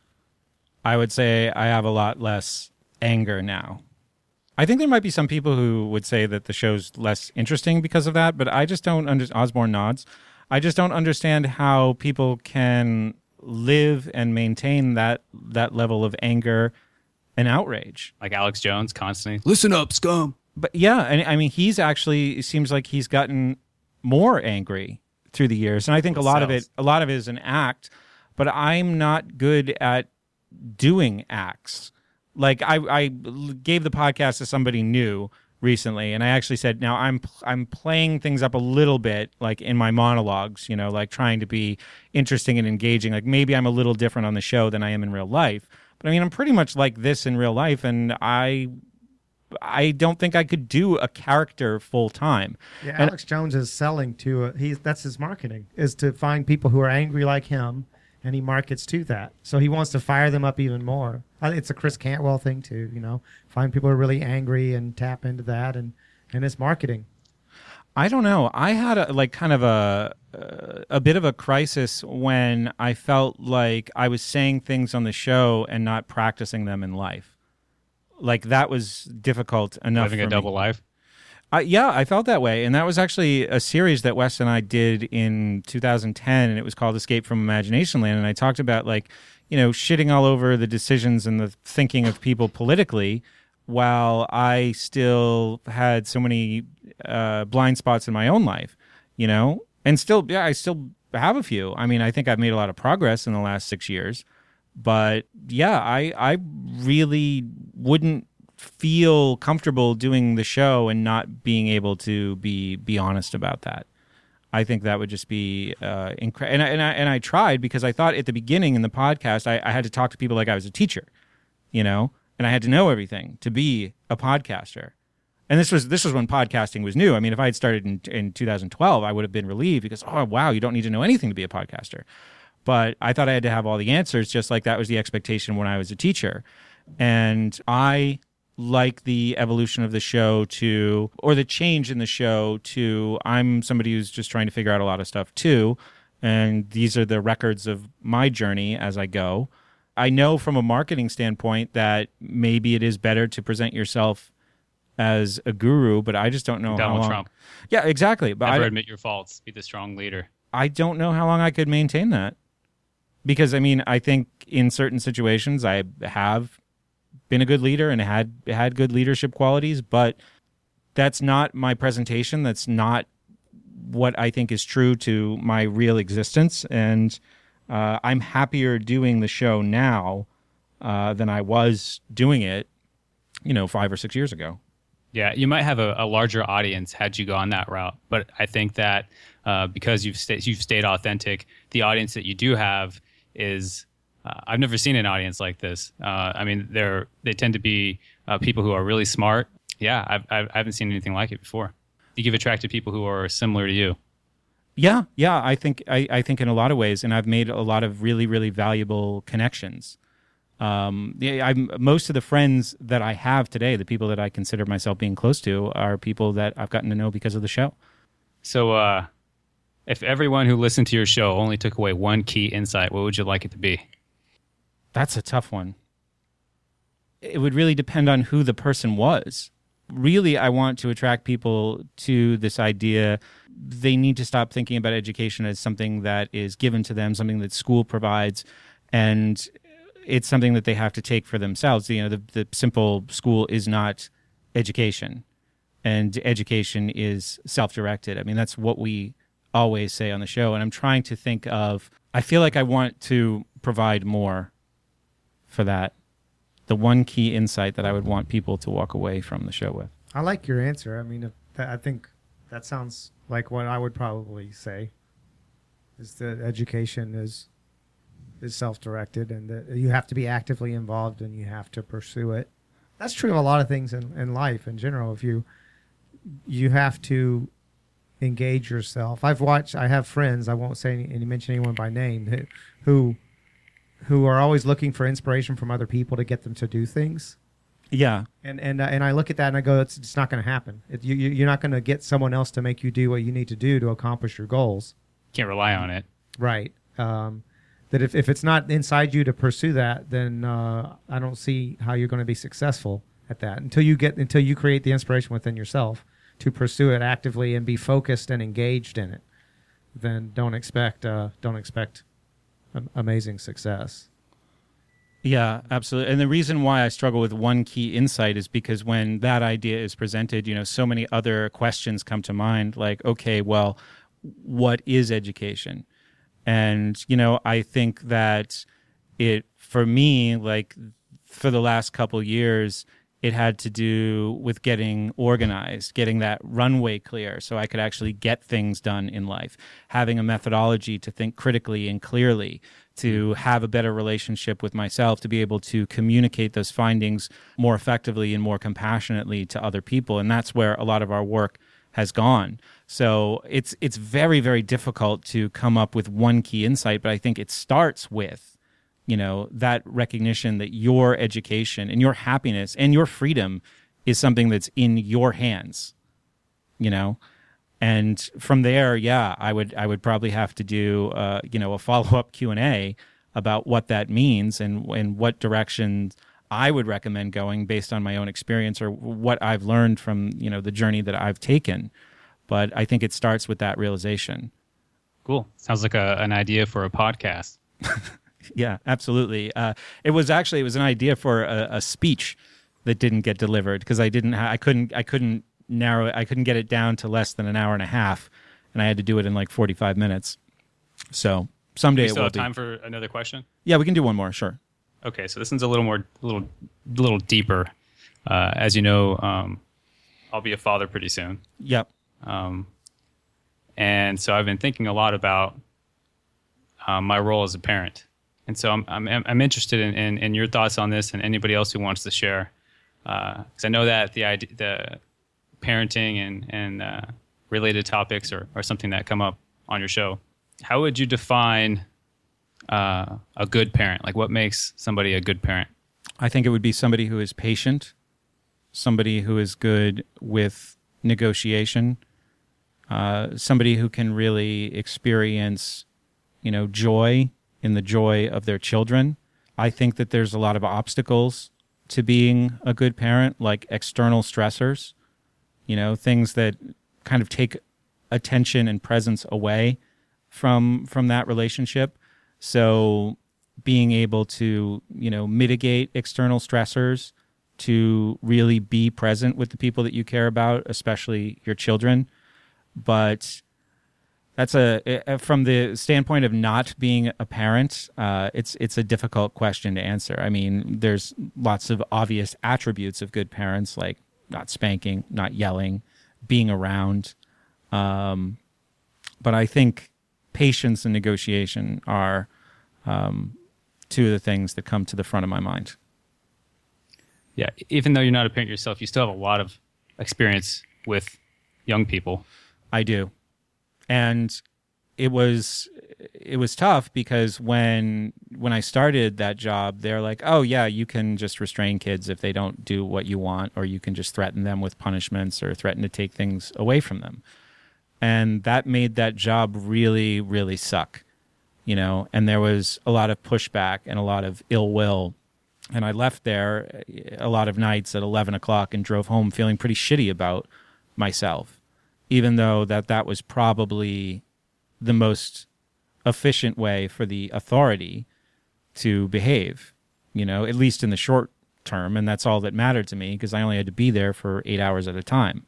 I would say I have a lot less anger now. I think there might be some people who would say that the show's less interesting because of that, but I just don't understand. Osborne nods. I just don't understand how people can live and maintain that that level of anger and outrage. Like Alex Jones constantly. Listen up, scum. But yeah, and I mean, he's actually, it seems like he's gotten more angry through the years. And I think a lot of it, a lot of it is an act, but I'm not good at doing acts. Like I, I gave the podcast to somebody new recently, and I actually said, now I'm, I'm playing things up a little bit, like in my monologues, you know, like trying to be interesting and engaging. Like maybe I'm a little different on the show than I am in real life, but I mean, I'm pretty much like this in real life. And I, I don't think I could do a character full time. Yeah, And- Alex Jones is selling to a, he. That's his marketing, is to find people who are angry like him, and he markets to that. So he wants to fire them up even more. I think it's a Chris Cantwell thing too. You know, find people who are really angry and tap into that, and and it's marketing. I don't know. I had a like kind of a uh, a bit of a crisis when I felt like I was saying things on the show and not practicing them in life. Like that was difficult enough. Living for a double me. life. Uh, yeah, I felt that way. And that was actually a series that Wes and I did in two thousand ten, and it was called Escape from Imagination Land. And I talked about, like, you know, shitting all over the decisions and the thinking of people politically, while I still had so many uh, blind spots in my own life, you know? And still, yeah, I still have a few. I mean, I think I've made a lot of progress in the last six years. But, yeah, I, I really wouldn't feel comfortable doing the show and not being able to be be honest about that. I think that would just be uh, incredible. And I, and I and I tried, because I thought at the beginning in the podcast I, I had to talk to people like I was a teacher, you know, and I had to know everything to be a podcaster. And this was this was when podcasting was new. I mean, if I had started in, in two thousand twelve, I would have been relieved because, oh, wow, you don't need to know anything to be a podcaster. But I thought I had to have all the answers, just like that was the expectation when I was a teacher. And I like the evolution of the show to, or the change in the show to, I'm somebody who's just trying to figure out a lot of stuff too. And these are the records of my journey as I go. I know from a marketing standpoint that maybe it is better to present yourself as a guru, but I just don't know Donald how long. Trump. Yeah, exactly. But Never I, admit your faults. Be the strong leader. I don't know how long I could maintain that. Because, I mean, I think in certain situations I have been a good leader and had had good leadership qualities, but that's not my presentation. That's not what I think is true to my real existence. And uh, I'm happier doing the show now uh, than I was doing it, you know, five or six years ago. Yeah, you might have a, a larger audience had you gone that route, but I think that uh, because you've sta- you've stayed authentic, the audience that you do have is uh, I've never seen an audience like this. Uh, I mean, they're they tend to be uh, people who are really smart. Yeah, I've, I've, I haven't seen anything like it before. You give attracted people who are similar to you. Yeah, yeah, I think I, I think in a lot of ways, and I've made a lot of really, really valuable connections. Um, yeah, I'm, most of the friends that I have today, the people that I consider myself being close to, are people that I've gotten to know because of the show. So, uh, if everyone who listened to your show only took away one key insight, what would you like it to be? That's a tough one. It would really depend on who the person was. Really, I want to attract people to this idea. They need to stop thinking about education as something that is given to them, something that school provides, and it's something that they have to take for themselves. You know, the, the simple school is not education, and education is self-directed. I mean, that's what we always say on the show, and I'm trying to think of, I feel like I want to provide more for that. The one key insight that I would want people to walk away from the show with. I like your answer. I mean, if that, I think that sounds like what I would probably say, is that education is is self-directed and that you have to be actively involved and you have to pursue it. That's true of a lot of things in, in life in general. If you you have to engage yourself. I've watched, I have friends, I won't say any, any mention anyone by name, who who are always looking for inspiration from other people to get them to do things. Yeah. And and uh, and I look at that and I go, it's, it's not going to happen. It, you, you- you're not going to get someone else to make you do what you need to do to accomplish your goals. Can't rely on it. Right. Um, that if, if it's not inside you to pursue that, then uh, I don't see how you're going to be successful at that until you get until you create the inspiration within yourself to pursue it actively and be focused and engaged in it. Then don't expect uh, don't expect am- amazing success. Yeah, absolutely. And the reason why I struggle with one key insight is because when that idea is presented, you know, so many other questions come to mind, like, okay, well, what is education? And, you know, I think that it, for me, like for the last couple years, it had to do with getting organized, getting that runway clear so I could actually get things done in life, having a methodology to think critically and clearly, to have a better relationship with myself, to be able to communicate those findings more effectively and more compassionately to other people. And that's where a lot of our work has gone. So it's it's very, very difficult to come up with one key insight, but I think it starts with, you know, that recognition that your education and your happiness and your freedom is something that's in your hands, you know? And from there, yeah, I would I would probably have to do, uh, you know, a follow-up Q and A about what that means and, and what direction I would recommend going based on my own experience or what I've learned from, you know, the journey that I've taken. But I think it starts with that realization. Cool. Sounds like a, an idea for a podcast. Yeah, absolutely. Uh, it was actually it was an idea for a, a speech that didn't get delivered because I didn't ha- I couldn't I couldn't narrow it I couldn't get it down to less than an hour and a half, and I had to do it in like forty-five minutes. So someday We it still will have be. time for another question? Yeah, we can do one more. Sure. Okay, so this one's a little more, a little, little deeper. Uh, as you know, um, I'll be a father pretty soon, Yep. um, and so I've been thinking a lot about um, my role as a parent And so I'm I'm, I'm interested in, in, in your thoughts on this and anybody else who wants to share. Because uh, I know that the idea, the parenting and, and uh, related topics are, are something that come up on your show. How would you define uh, a good parent? Like, what makes somebody a good parent? I think it would be somebody who is patient, somebody who is good with negotiation, uh, somebody who can really experience, you know, joy in the joy of their children. I think that there's a lot of obstacles to being a good parent, like external stressors, you know, things that kind of take attention and presence away from from that relationship. So being able to, you know, mitigate external stressors, to really be present with the people that you care about, especially your children. But that's a, from the standpoint of not being a parent, uh, it's it's a difficult question to answer. I mean, there's lots of obvious attributes of good parents, like not spanking, not yelling, being around. Um, but I think patience and negotiation are um, two of the things that come to the front of my mind. Yeah, even though you're not a parent yourself, you still have a lot of experience with young people. I do. And it was it was tough because when when I started that job, they're like, oh, yeah, you can just restrain kids if they don't do what you want, or you can just threaten them with punishments or threaten to take things away from them. And that made that job really, really suck, you know, and there was a lot of pushback and a lot of ill will. And I left there a lot of nights at eleven o'clock and drove home feeling pretty shitty about myself, even though that that was probably the most efficient way for the authority to behave, you know, at least in the short term. And that's all that mattered to me because I only had to be there for eight hours at a time.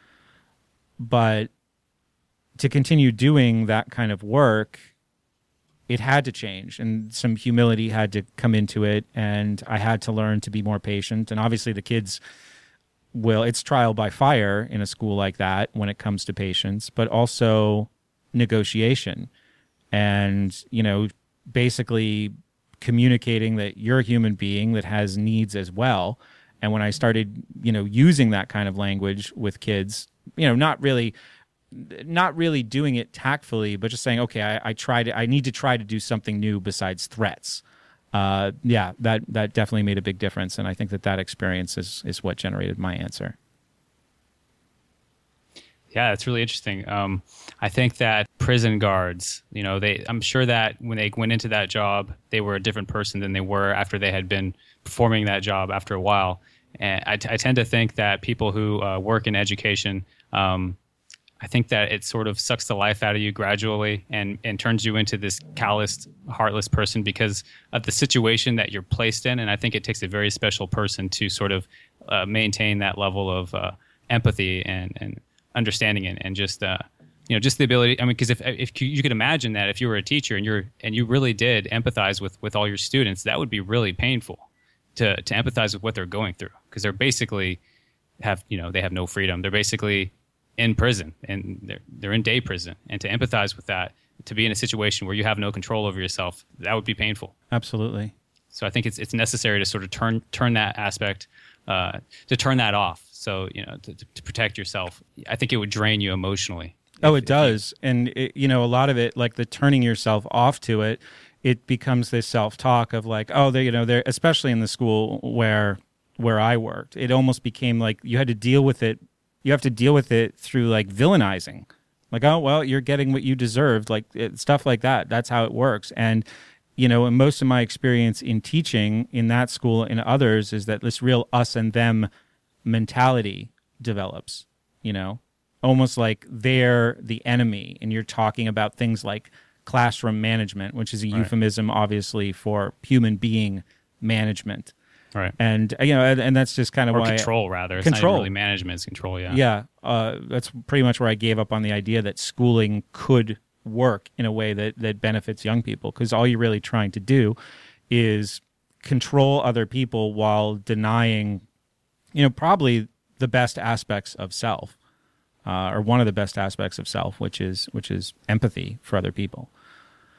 But to continue doing that kind of work, it had to change, and some humility had to come into it, and I had to learn to be more patient. And obviously the kids will, it's trial by fire in a school like that when it comes to patience, but also negotiation. And, you know, basically communicating that you're a human being that has needs as well. And when I started, you know, using that kind of language with kids, you know, not really... not really doing it tactfully, but just saying, okay, I, I tried I need to try to do something new besides threats. Uh, yeah, that, that definitely made a big difference. And I think that that experience is, is what generated my answer. Yeah, it's really interesting. Um, I think that prison guards, you know, they, I'm sure that when they went into that job, they were a different person than they were after they had been performing that job after a while. And I, t- I tend to think that people who uh, work in education, um, I think that it sort of sucks the life out of you gradually and, and turns you into this calloused, heartless person because of the situation that you're placed in. And I think it takes a very special person to sort of uh, maintain that level of uh, empathy and, and understanding and, and just, uh, you know, just the ability. I mean, because if if you, you could imagine that if you were a teacher and you're and you really did empathize with, with all your students, that would be really painful to to empathize with what they're going through because they're basically have, you know, they have no freedom. They're basically in prison and they're they're in day prison, and to empathize with that, to be in a situation where you have no control over yourself, that would be painful. Absolutely. So I think it's it's necessary to sort of turn turn that aspect uh, to turn that off. So you know to, to protect yourself. I think it would drain you emotionally. Oh, if, it does, you... and it, you know a lot of it, like the turning yourself off to it, it becomes this self talk of like, oh, they you know they're especially in the school where where I worked, it almost became like you had to deal with it. You have to deal with it through like villainizing, like, oh, well, you're getting what you deserved, like it, stuff like that. That's how it works. And, you know, and most of my experience in teaching in that school and others is that this real us and them mentality develops, you know, almost like they're the enemy. And you're talking about things like classroom management, which is a right. euphemism, obviously, for human being management. Right. And, you know, and, and that's just kind of or why... control, rather. It's control. not even really management, it's control, yeah. Yeah. Uh, that's pretty much where I gave up on the idea that schooling could work in a way that, that benefits young people, because all you're really trying to do is control other people while denying, you know, probably the best aspects of self, uh, or one of the best aspects of self, which is which is empathy for other people.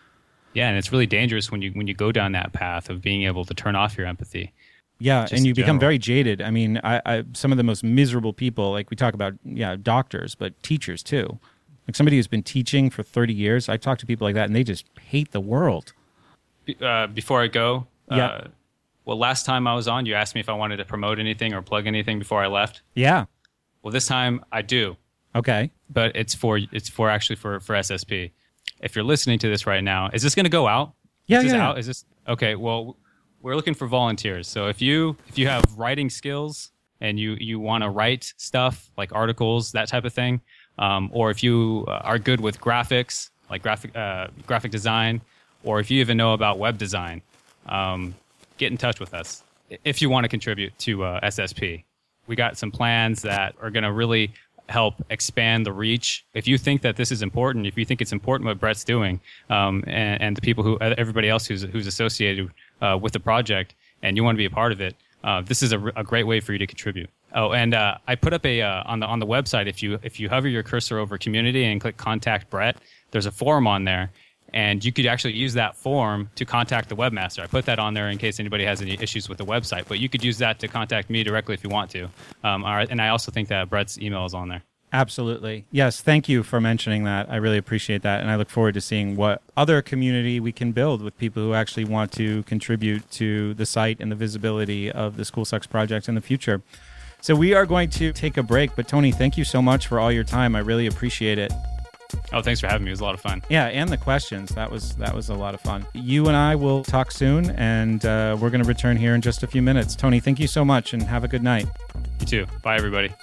Yeah, and it's really dangerous when you when you go down that path of being able to turn off your empathy. Yeah, Just and you in become general. very jaded. I mean, I, I some of the most miserable people, like we talk about, yeah, doctors, but teachers too. Like somebody who's been teaching for thirty years, I talk to people like that, and they just hate the world. Be- Uh, before I go, Yeah. uh, well, last time I was on, you asked me if I wanted to promote anything or plug anything before I left. Yeah. Well, this time I do, Okay. but it's for it's for actually for for S S P. If you're listening to this right now, is this going to go out? Yeah, is this yeah, out? yeah. Is this okay? Well, we're looking for volunteers. So if you if you have writing skills and you you want to write stuff like articles, that type of thing, um, or if you uh, are good with graphics, like graphic uh, graphic design, or if you even know about web design, um, get in touch with us if you want to contribute to uh, S S P. We got some plans that are going to really help expand the reach. If you think that this is important, if you think it's important what Brett's doing, um, and, and the people who, everybody else who's who's associated uh, with the project, and you want to be a part of it, uh, this is a, a great way for you to contribute. Oh, and uh, I put up a uh, on the on the website. If you if you hover your cursor over community and click contact Brett, there's a form on there. And you could actually use that form to contact the webmaster. I put that on there in case anybody has any issues with the website. But you could use that to contact me directly if you want to. Um, all right, and I also think that Brett's email is on there. Absolutely. Yes, thank you for mentioning that. I really appreciate that. And I look forward to seeing what other community we can build with people who actually want to contribute to the site and the visibility of the School Sucks project in the future. So we are going to take a break. But Tony, thank you so much for all your time. I really appreciate it. Oh, thanks for having me. It was a lot of fun. Yeah, and the questions. That was that was a lot of fun. You and I will talk soon, and uh, we're going to return here in just a few minutes. Tony, thank you so much, and have a good night. You too. Bye, everybody.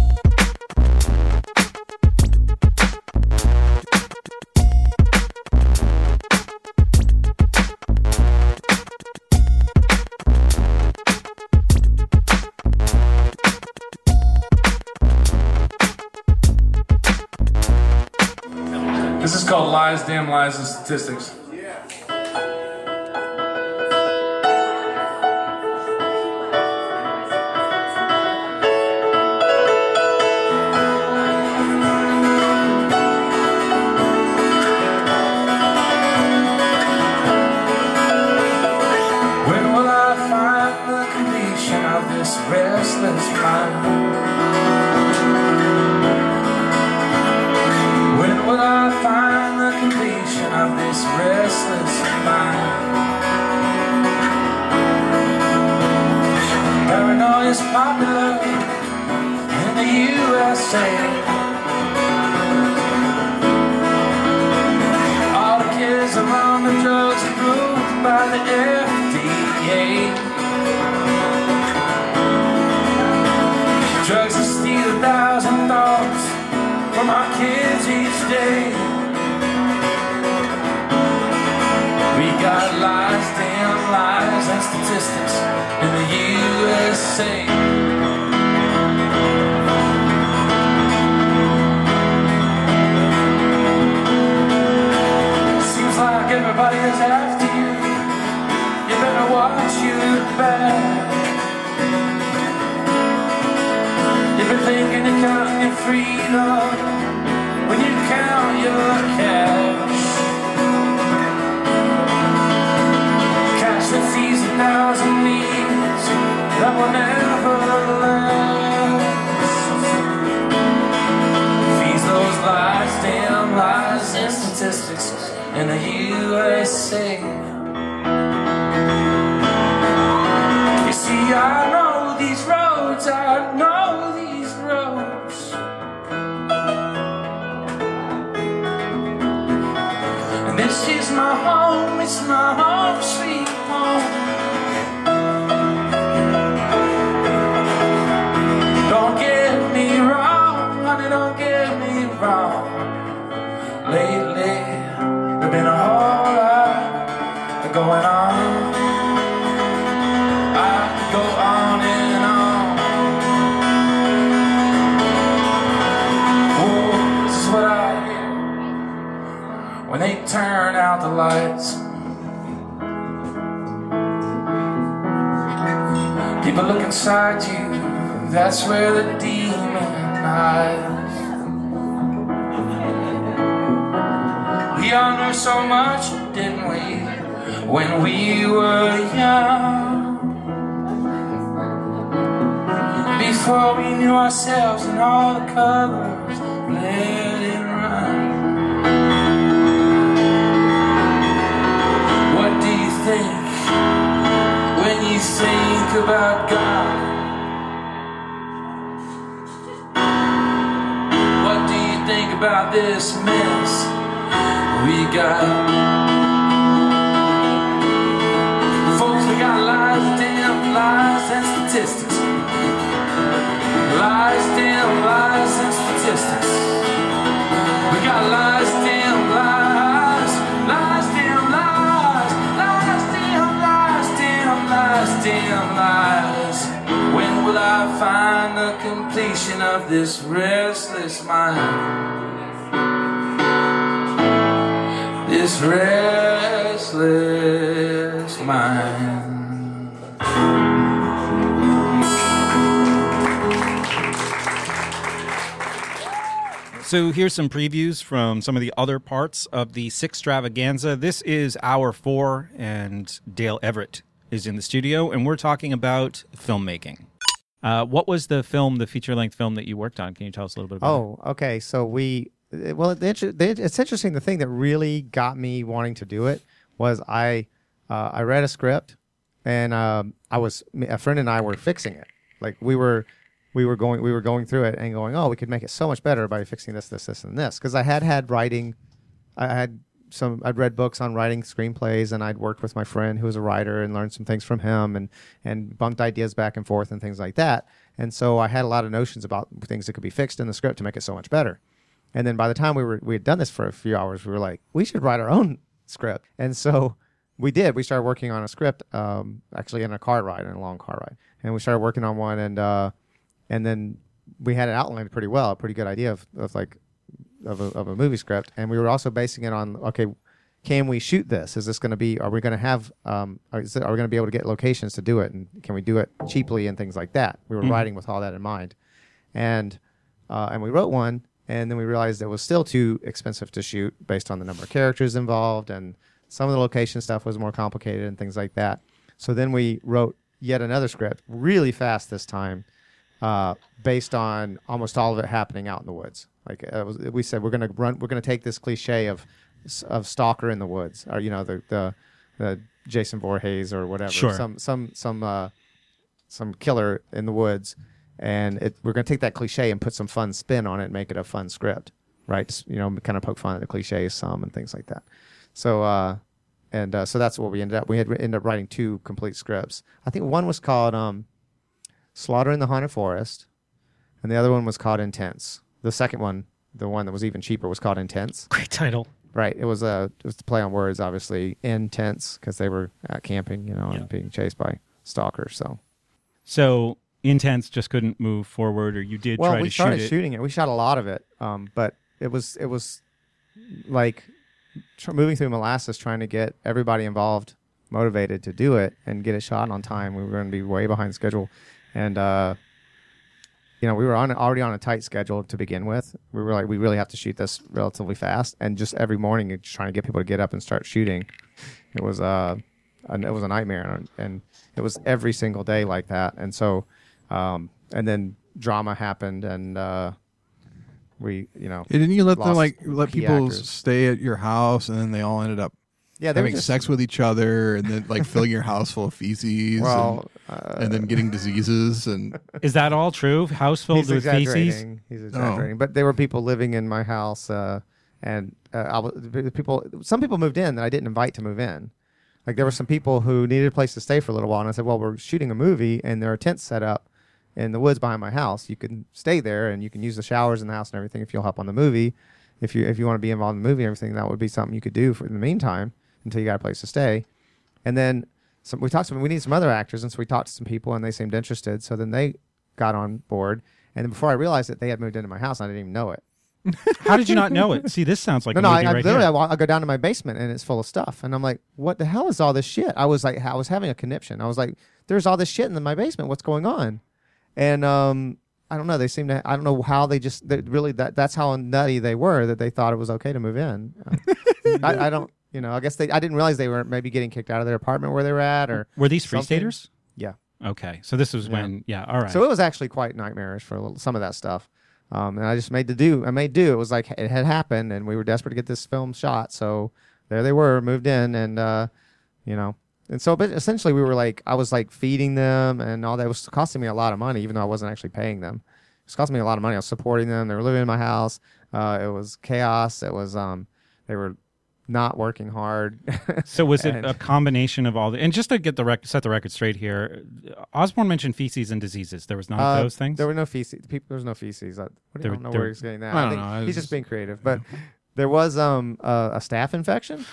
This is called Lies, Damn Lies, and Statistics. When will I find the completion of this restless mind? When will I find the completion of this restless mind? Paranoia is popular in the U S A. All the kids are on the drugs approved by the F D A. Drugs that steal a thousand thoughts from our kids each day. We got lies, damn lies, and statistics in the U S A. Seems like everybody is after you. You better watch your back. You've been thinking of counting your freedom when you count your cash. Cash that feeds a thousand needs that will never last. Feeds those lies, damn lies, and statistics in the U S A. You see, I know these roads, I know these roads. And this is my home, it's my home, sweet home. Don't get me wrong, honey, don't get me wrong. Lately, there's been a whole lot going on. I could go on and on. Oh, this is what I hear when they turn out the lights. People look inside you, that's where the demon hides. We all know so much didn't we? When we were young, before we knew ourselves and all the colors, let it run. What do you think when you think about God? What do you think about this mess we got? Folks, we got lies, damn lies and statistics. Lies, damn lies and statistics. We got lies, damn lies. Lies, damn lies. Lies, damn lies. Damn lies, damn lies. When will I find the completion of this restless mind? This restless mind. So here's some previews from some of the other parts of the Six Extravaganza. This is hour four, and Dale Everett is in the studio, and we're talking about filmmaking. Uh, what was the film, the feature-length film that you worked on? Can you tell us a little bit about Oh, okay. So we, well, the, inter- the, it's interesting. The thing that really got me wanting to do it was I, uh, I read a script, and um, I was a friend and I were fixing it. Like we were. We were going, we were going through it and going, oh, we could make it so much better by fixing this, this, this, and this. Because I had had writing, I had some, I'd read books on writing screenplays, and I'd worked with my friend who was a writer and learned some things from him, and and bumped ideas back and forth and things like that. And so I had a lot of notions about things that could be fixed in the script to make it so much better. And then by the time we were, we had done this for a few hours, we were like, we should write our own script. And so we did. We started working on a script, um, actually in a car ride, in a long car ride, and we started working on one, and. Uh, And then we had it outlined pretty well, a pretty good idea of, of like of a, of a movie script. And we were also basing it on, okay, can we shoot this? Is this going to be, are we going to have, um, are, is it, are we going to be able to get locations to do it? And can we do it cheaply and things like that? We were mm-hmm. writing with all that in mind. And, uh, and we wrote one, and then we realized it was still too expensive to shoot based on the number of characters involved. And some of the location stuff was more complicated and things like that. So then we wrote yet another script really fast this time. Uh, based on almost all of it happening out in the woods. Like uh, was, we said, we're gonna run. We're gonna take this cliche of of stalker in the woods, or you know, the the, the Jason Voorhees or whatever, sure. some some some uh, some killer in the woods, and it, we're gonna take that cliche and put some fun spin on it and make it a fun script, right? Just, you know, kind of poke fun at the cliches some and things like that. So uh, and uh, so that's what we ended up. We had ended up writing two complete scripts. I think one was called. Um, Slaughter in the Haunted Forest, and the other one was called Intense. The second one, the one that was even cheaper, was called Intense. Great title. Right. It was a it was to play on words, obviously. Intense, because they were out camping, you know, yeah. and being chased by stalkers. So, so Intense just couldn't move forward, or you did well, try we to shoot started it. shooting it. We shot a lot of it, um, but it was it was like tr- moving through molasses, trying to get everybody involved, motivated to do it and get it shot on time. We were going to be way behind schedule. And, uh, you know, we were on already on a tight schedule to begin with. We were like, we really have to shoot this relatively fast. And just every morning, just trying to get people to get up and start shooting. It was, uh, a, it was a nightmare. And it was every single day like that. And so, um, and then drama happened, and uh, we, you know. Didn't you let them, like, let people actors. stay at your house, and then they all ended up Yeah, they having just, sex with each other, and then like filling your house full of feces, well, and, uh, and then getting diseases. And is that all true? House filled he's with feces? exaggerating. He's exaggerating. Oh. But there were people living in my house, uh, and uh, I was, people. Some people moved in that I didn't invite to move in. Like there were some people who needed a place to stay for a little while, and I said, "Well, we're shooting a movie, and there are tents set up in the woods behind my house. You can stay there, and you can use the showers in the house and everything if you'll help on the movie. If you if you want to be involved in the movie and everything, that would be something you could do for in the meantime." Until you got a place to stay. And then some, we talked to them, we need some other actors, and so we talked to some people, and they seemed interested, so then they got on board, and then before I realized it, they had moved into my house, and I didn't even know it. How did you not know it? See, this sounds like no, a no, movie I, I right literally, here. I, wa- I go down to my basement, and it's full of stuff, and I'm like, what the hell is all this shit? I was like, I was having a conniption. I was like, there's all this shit in my basement, what's going on? And um, I don't know, they seem to, I don't know how they just, they really, that that's how nutty they were, that they thought it was okay to move in. I, I don't, You know, I guess they. I didn't realize they were maybe getting kicked out of their apartment where they were at, or Were these free something. staters? Yeah. Okay, so this was Yeah. when, yeah, all right. So it was actually quite nightmarish for a little, some of that stuff. Um, and I just made the do. I made do. It was like it had happened, and we were desperate to get this film shot. So there they were, moved in, and uh, you know, and so but essentially we were like, I was like feeding them and all that. It was costing me a lot of money, even though I wasn't actually paying them. It was costing me a lot of money. I was supporting them. They were living in my house. Uh, it was chaos. It was um, they were not working hard. So was it And- a combination of all the, and just to get the rec- set the record straight here, Osborne mentioned feces and diseases. There was none Uh, of those things? There were no feces. People, there was no feces. I, what do you, There- I don't know there- where he's getting that. I don't think know. I He's was- just being creative. But there was um uh, a staph infection,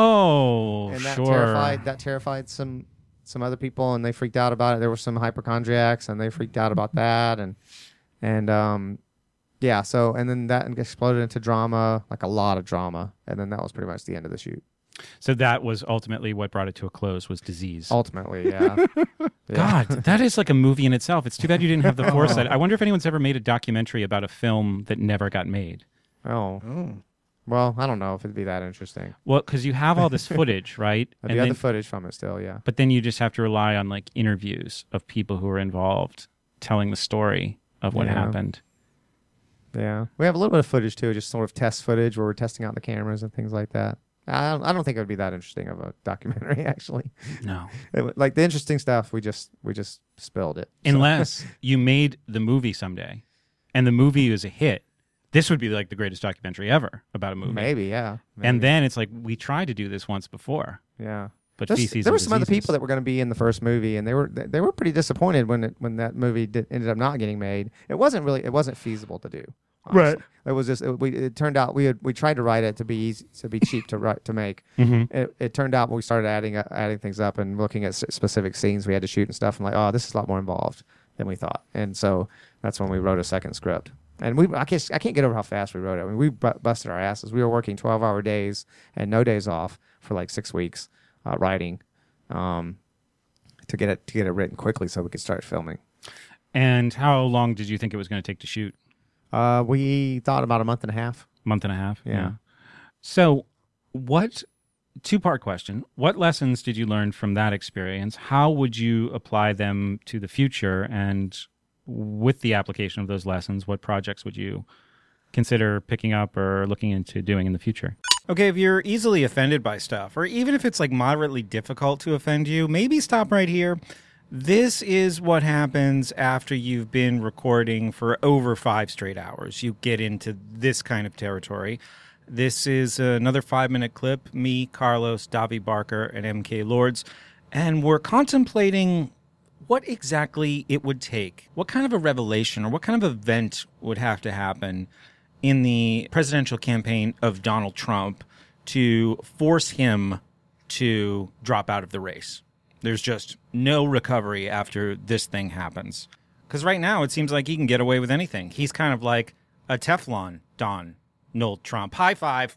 Oh, and that sure. terrified that terrified some some other people, and they freaked out about it. There were some hypochondriacs, and they freaked out about that, and and um yeah. So and then that exploded into drama, like a lot of drama, and then that was pretty much the end of the shoot. So that was ultimately what brought it to a close, was disease. Ultimately, yeah. Yeah. God, that is like a movie in itself. It's too bad you didn't have the foresight. I wonder if anyone's ever made a documentary about a film that never got made. Oh. Well, I don't know if it'd be that interesting. Well, because you have all this footage, right? I do have the footage from it still, yeah. But then you just have to rely on like interviews of people who were involved telling the story of what Yeah. happened. Yeah, we have a little bit of footage too, just sort of test footage where we're testing out the cameras and things like that. I don't, I don't think it would be that interesting of a documentary, actually. No. It would- like the interesting stuff, we just we just spilled it. So- Unless you made the movie someday and the movie is a hit, this would be like the greatest documentary ever about a movie. maybe, yeah. And maybe. then it's like, we tried to do this once before. yeah, But There's- feces there were and some other diseases. people that were going to be in the first movie, and they were they were pretty disappointed when it, when that movie did, ended up not getting made. It wasn't really it wasn't feasible to do. Right. It was just it, we, it turned out we had, we tried to write it to be easy, to be cheap to write to make. Mhm. It, it turned out when we started adding uh, adding things up and looking at s- specific scenes we had to shoot and stuff, and like, oh, this is a lot more involved than we thought. And so that's when we wrote a second script. And we I can't I can't get over how fast we wrote it. I mean, we bu- busted our asses. We were working twelve hour days and no days off for like six weeks uh, writing. Um, to get it to get it written quickly so we could start filming. And how long did you think it was going to take to shoot? Uh, we thought about a month and a half. Month and a half? Yeah. So what, two-part question, what lessons did you learn from that experience? How would you apply them to the future? And with the application of those lessons, what projects would you consider picking up or looking into doing in the future? Okay, if you're easily offended by stuff, or even if it's like moderately difficult to offend you, maybe stop right here. This is what happens after you've been recording for over five straight hours. You get into this kind of territory. This is another five-minute clip. Me, Carlos, Davi Barker, and M K Lords. And we're contemplating what exactly it would take. What kind of a revelation or what kind of event would have to happen in the presidential campaign of Donald Trump to force him to drop out of the race. There's just no recovery after this thing happens. Because right now, it seems like he can get away with anything. He's kind of like a Teflon Donald Trump. High five.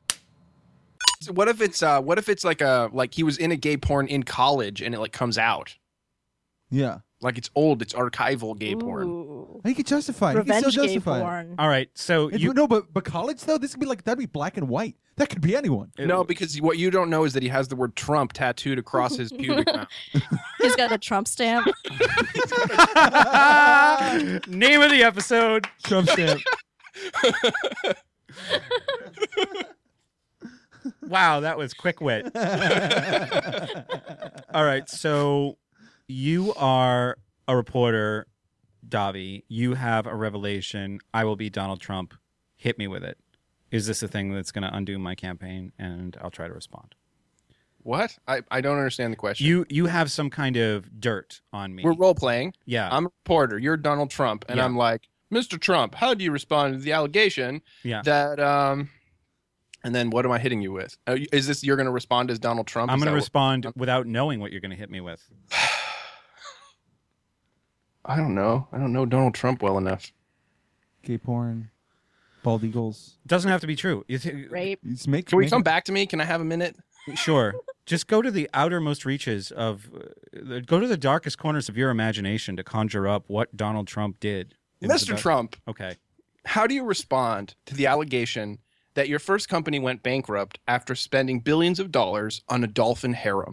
So what if it's uh what if it's like a like he was in a gay porn in college and it like comes out? Yeah. Like it's old, it's archival gay porn. Ooh. He could justify it. He Revenge could still gay justify it. porn. All right, so If you you no, but but college though, this could be like that'd be black and white. That could be anyone. No, because what you don't know is that he has the word Trump tattooed across his pubic mouth. He's got a Trump stamp. name of the episode. Trump stamp. Wow, that was quick wit. All right, so you are a reporter, Davi. You have a revelation. I will be Donald Trump. Hit me with it. Is this a thing that's going to undo my campaign? And I'll try to respond. What? I, I don't understand the question. You you have some kind of dirt on me. We're role playing. Yeah. I'm a reporter. You're Donald Trump, and Yeah. I'm like, Mister Trump, how do you respond to the allegation Yeah. that um and then what am I hitting you with? Uh, Is this you're going to respond as Donald Trump? I'm Is going to that what- respond without knowing what you're going to hit me with. I don't know. I don't know Donald Trump well enough. Gay porn, bald eagles. Doesn't have to be true. You th- Rape. Just make, Can we make come it- back to me? Can I have a minute? Sure. Just go to the outermost reaches of, uh, go to the darkest corners of your imagination to conjure up what Donald Trump did. It was Mister about- Trump, Okay. how do you respond to the allegation that your first company went bankrupt after spending billions of dollars on a dolphin harem?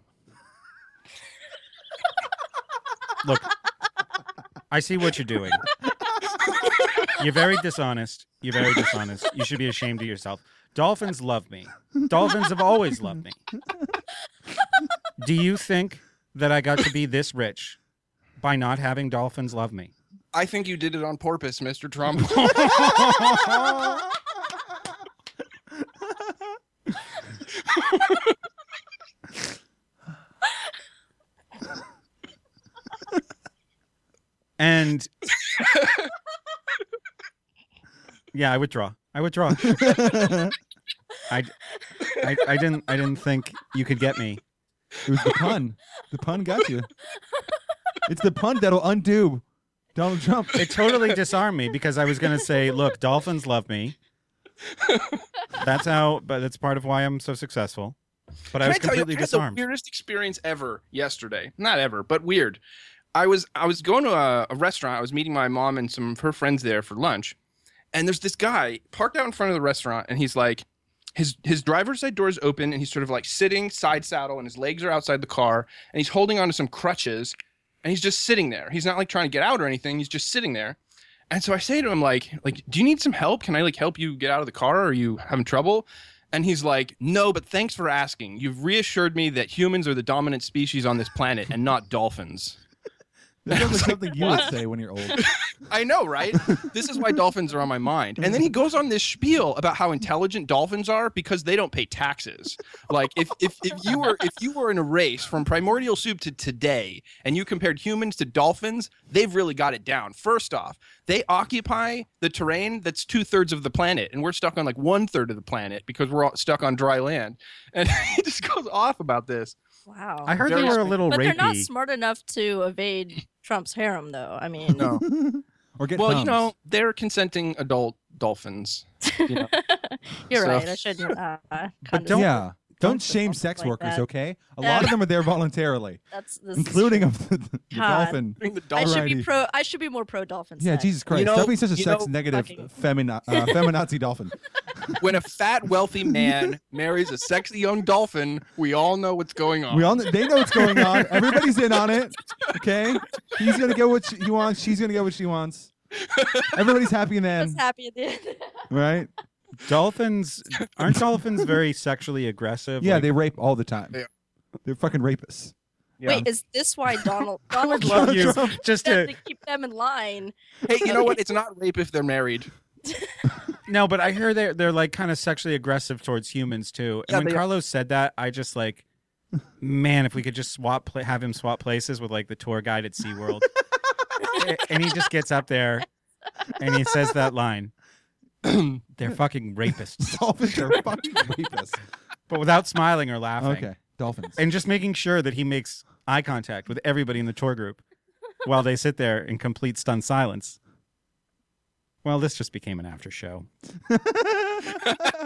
Look, I see what you're doing. You're very dishonest. You're very dishonest. You should be ashamed of yourself. Dolphins love me. Dolphins have always loved me. Do you think that I got to be this rich by not having dolphins love me? I think you did it on purpose, Mister Trump. And yeah, I withdraw. I withdraw. I, I, I didn't. I didn't think you could get me. It was the pun. The pun got you. It's the pun that'll undo Donald Trump. It totally disarmed me because I was going to say, "Look, dolphins love me." That's how. But that's part of why I'm so successful. But I Can was I tell you, completely I had disarmed. the weirdest experience ever yesterday. Not ever, but weird. I was I was going to a, a restaurant. I was meeting my mom and some of her friends there for lunch. And there's this guy parked out in front of the restaurant, and he's like, his his driver's side door is open, and he's sort of like sitting side saddle, and his legs are outside the car, and he's holding onto some crutches, and he's just sitting there. He's not like trying to get out or anything. He's just sitting there. And so I say to him, like, like, do you need some help? Can I like help you get out of the car? Are you having trouble? And he's like, no, but thanks for asking. You've reassured me that humans are the dominant species on this planet and not dolphins. That sounds like something like, you what? would say when you're old. I know, right? This is why dolphins are on my mind. And then he goes on this spiel about how intelligent dolphins are because they don't pay taxes. Like if if if you were if you were in a race from primordial soup to today and you compared humans to dolphins, they've really got it down. First off, they occupy the terrain that's two thirds of the planet, and we're stuck on like one third of the planet because we're all stuck on dry land. And he just goes off about this. Wow. I heard Very they were a sweet. little But rapey. they're not smart enough to evade Trump's harem, though. I mean, No. Or get Well, you thumbs. know, they're consenting adult dolphins. You know? you're So- right. I shouldn't. Uh, But don't- Yeah. Don't to shame something sex like workers, that. okay? A Yeah. lot of them are there voluntarily, That's this is including true. of the, the God. dolphin. Bring the I dolphin. should be Alrighty. pro. I should be more pro dolphin. Yeah, sex. Jesus Christ. You know- Stop being such a you sex know- negative Fucking- femina- uh, feminazi dolphin. When a fat, wealthy man marries a sexy young dolphin, we all know what's going on. We all kn- they know what's going on. Everybody's in on it. Okay? He's gonna get what she, he wants, she's gonna get what she wants. Everybody's happy then. Just happy at the end. Right? Dolphins aren't dolphins very sexually aggressive? Yeah, Like, they rape all the time. Yeah. They're fucking rapists. Wait, is this why Donald Donald love Trump you. Trump. Just them to to keep them in line? Hey, you know what? It's not rape if they're married. no, but I hear they're they're like kind of sexually aggressive towards humans too. And Yeah, when they are. Carlos said that, I just like, man, if we could just swap, pla have him swap places with like the tour guide at SeaWorld. A- and he just gets up there and he says that line. They're fucking rapists, Dolphins are fucking rapists. but without smiling or laughing. Okay. Dolphins. And just making sure that he makes eye contact with everybody in the tour group while they sit there in complete stunned silence. Well, this just became an after show.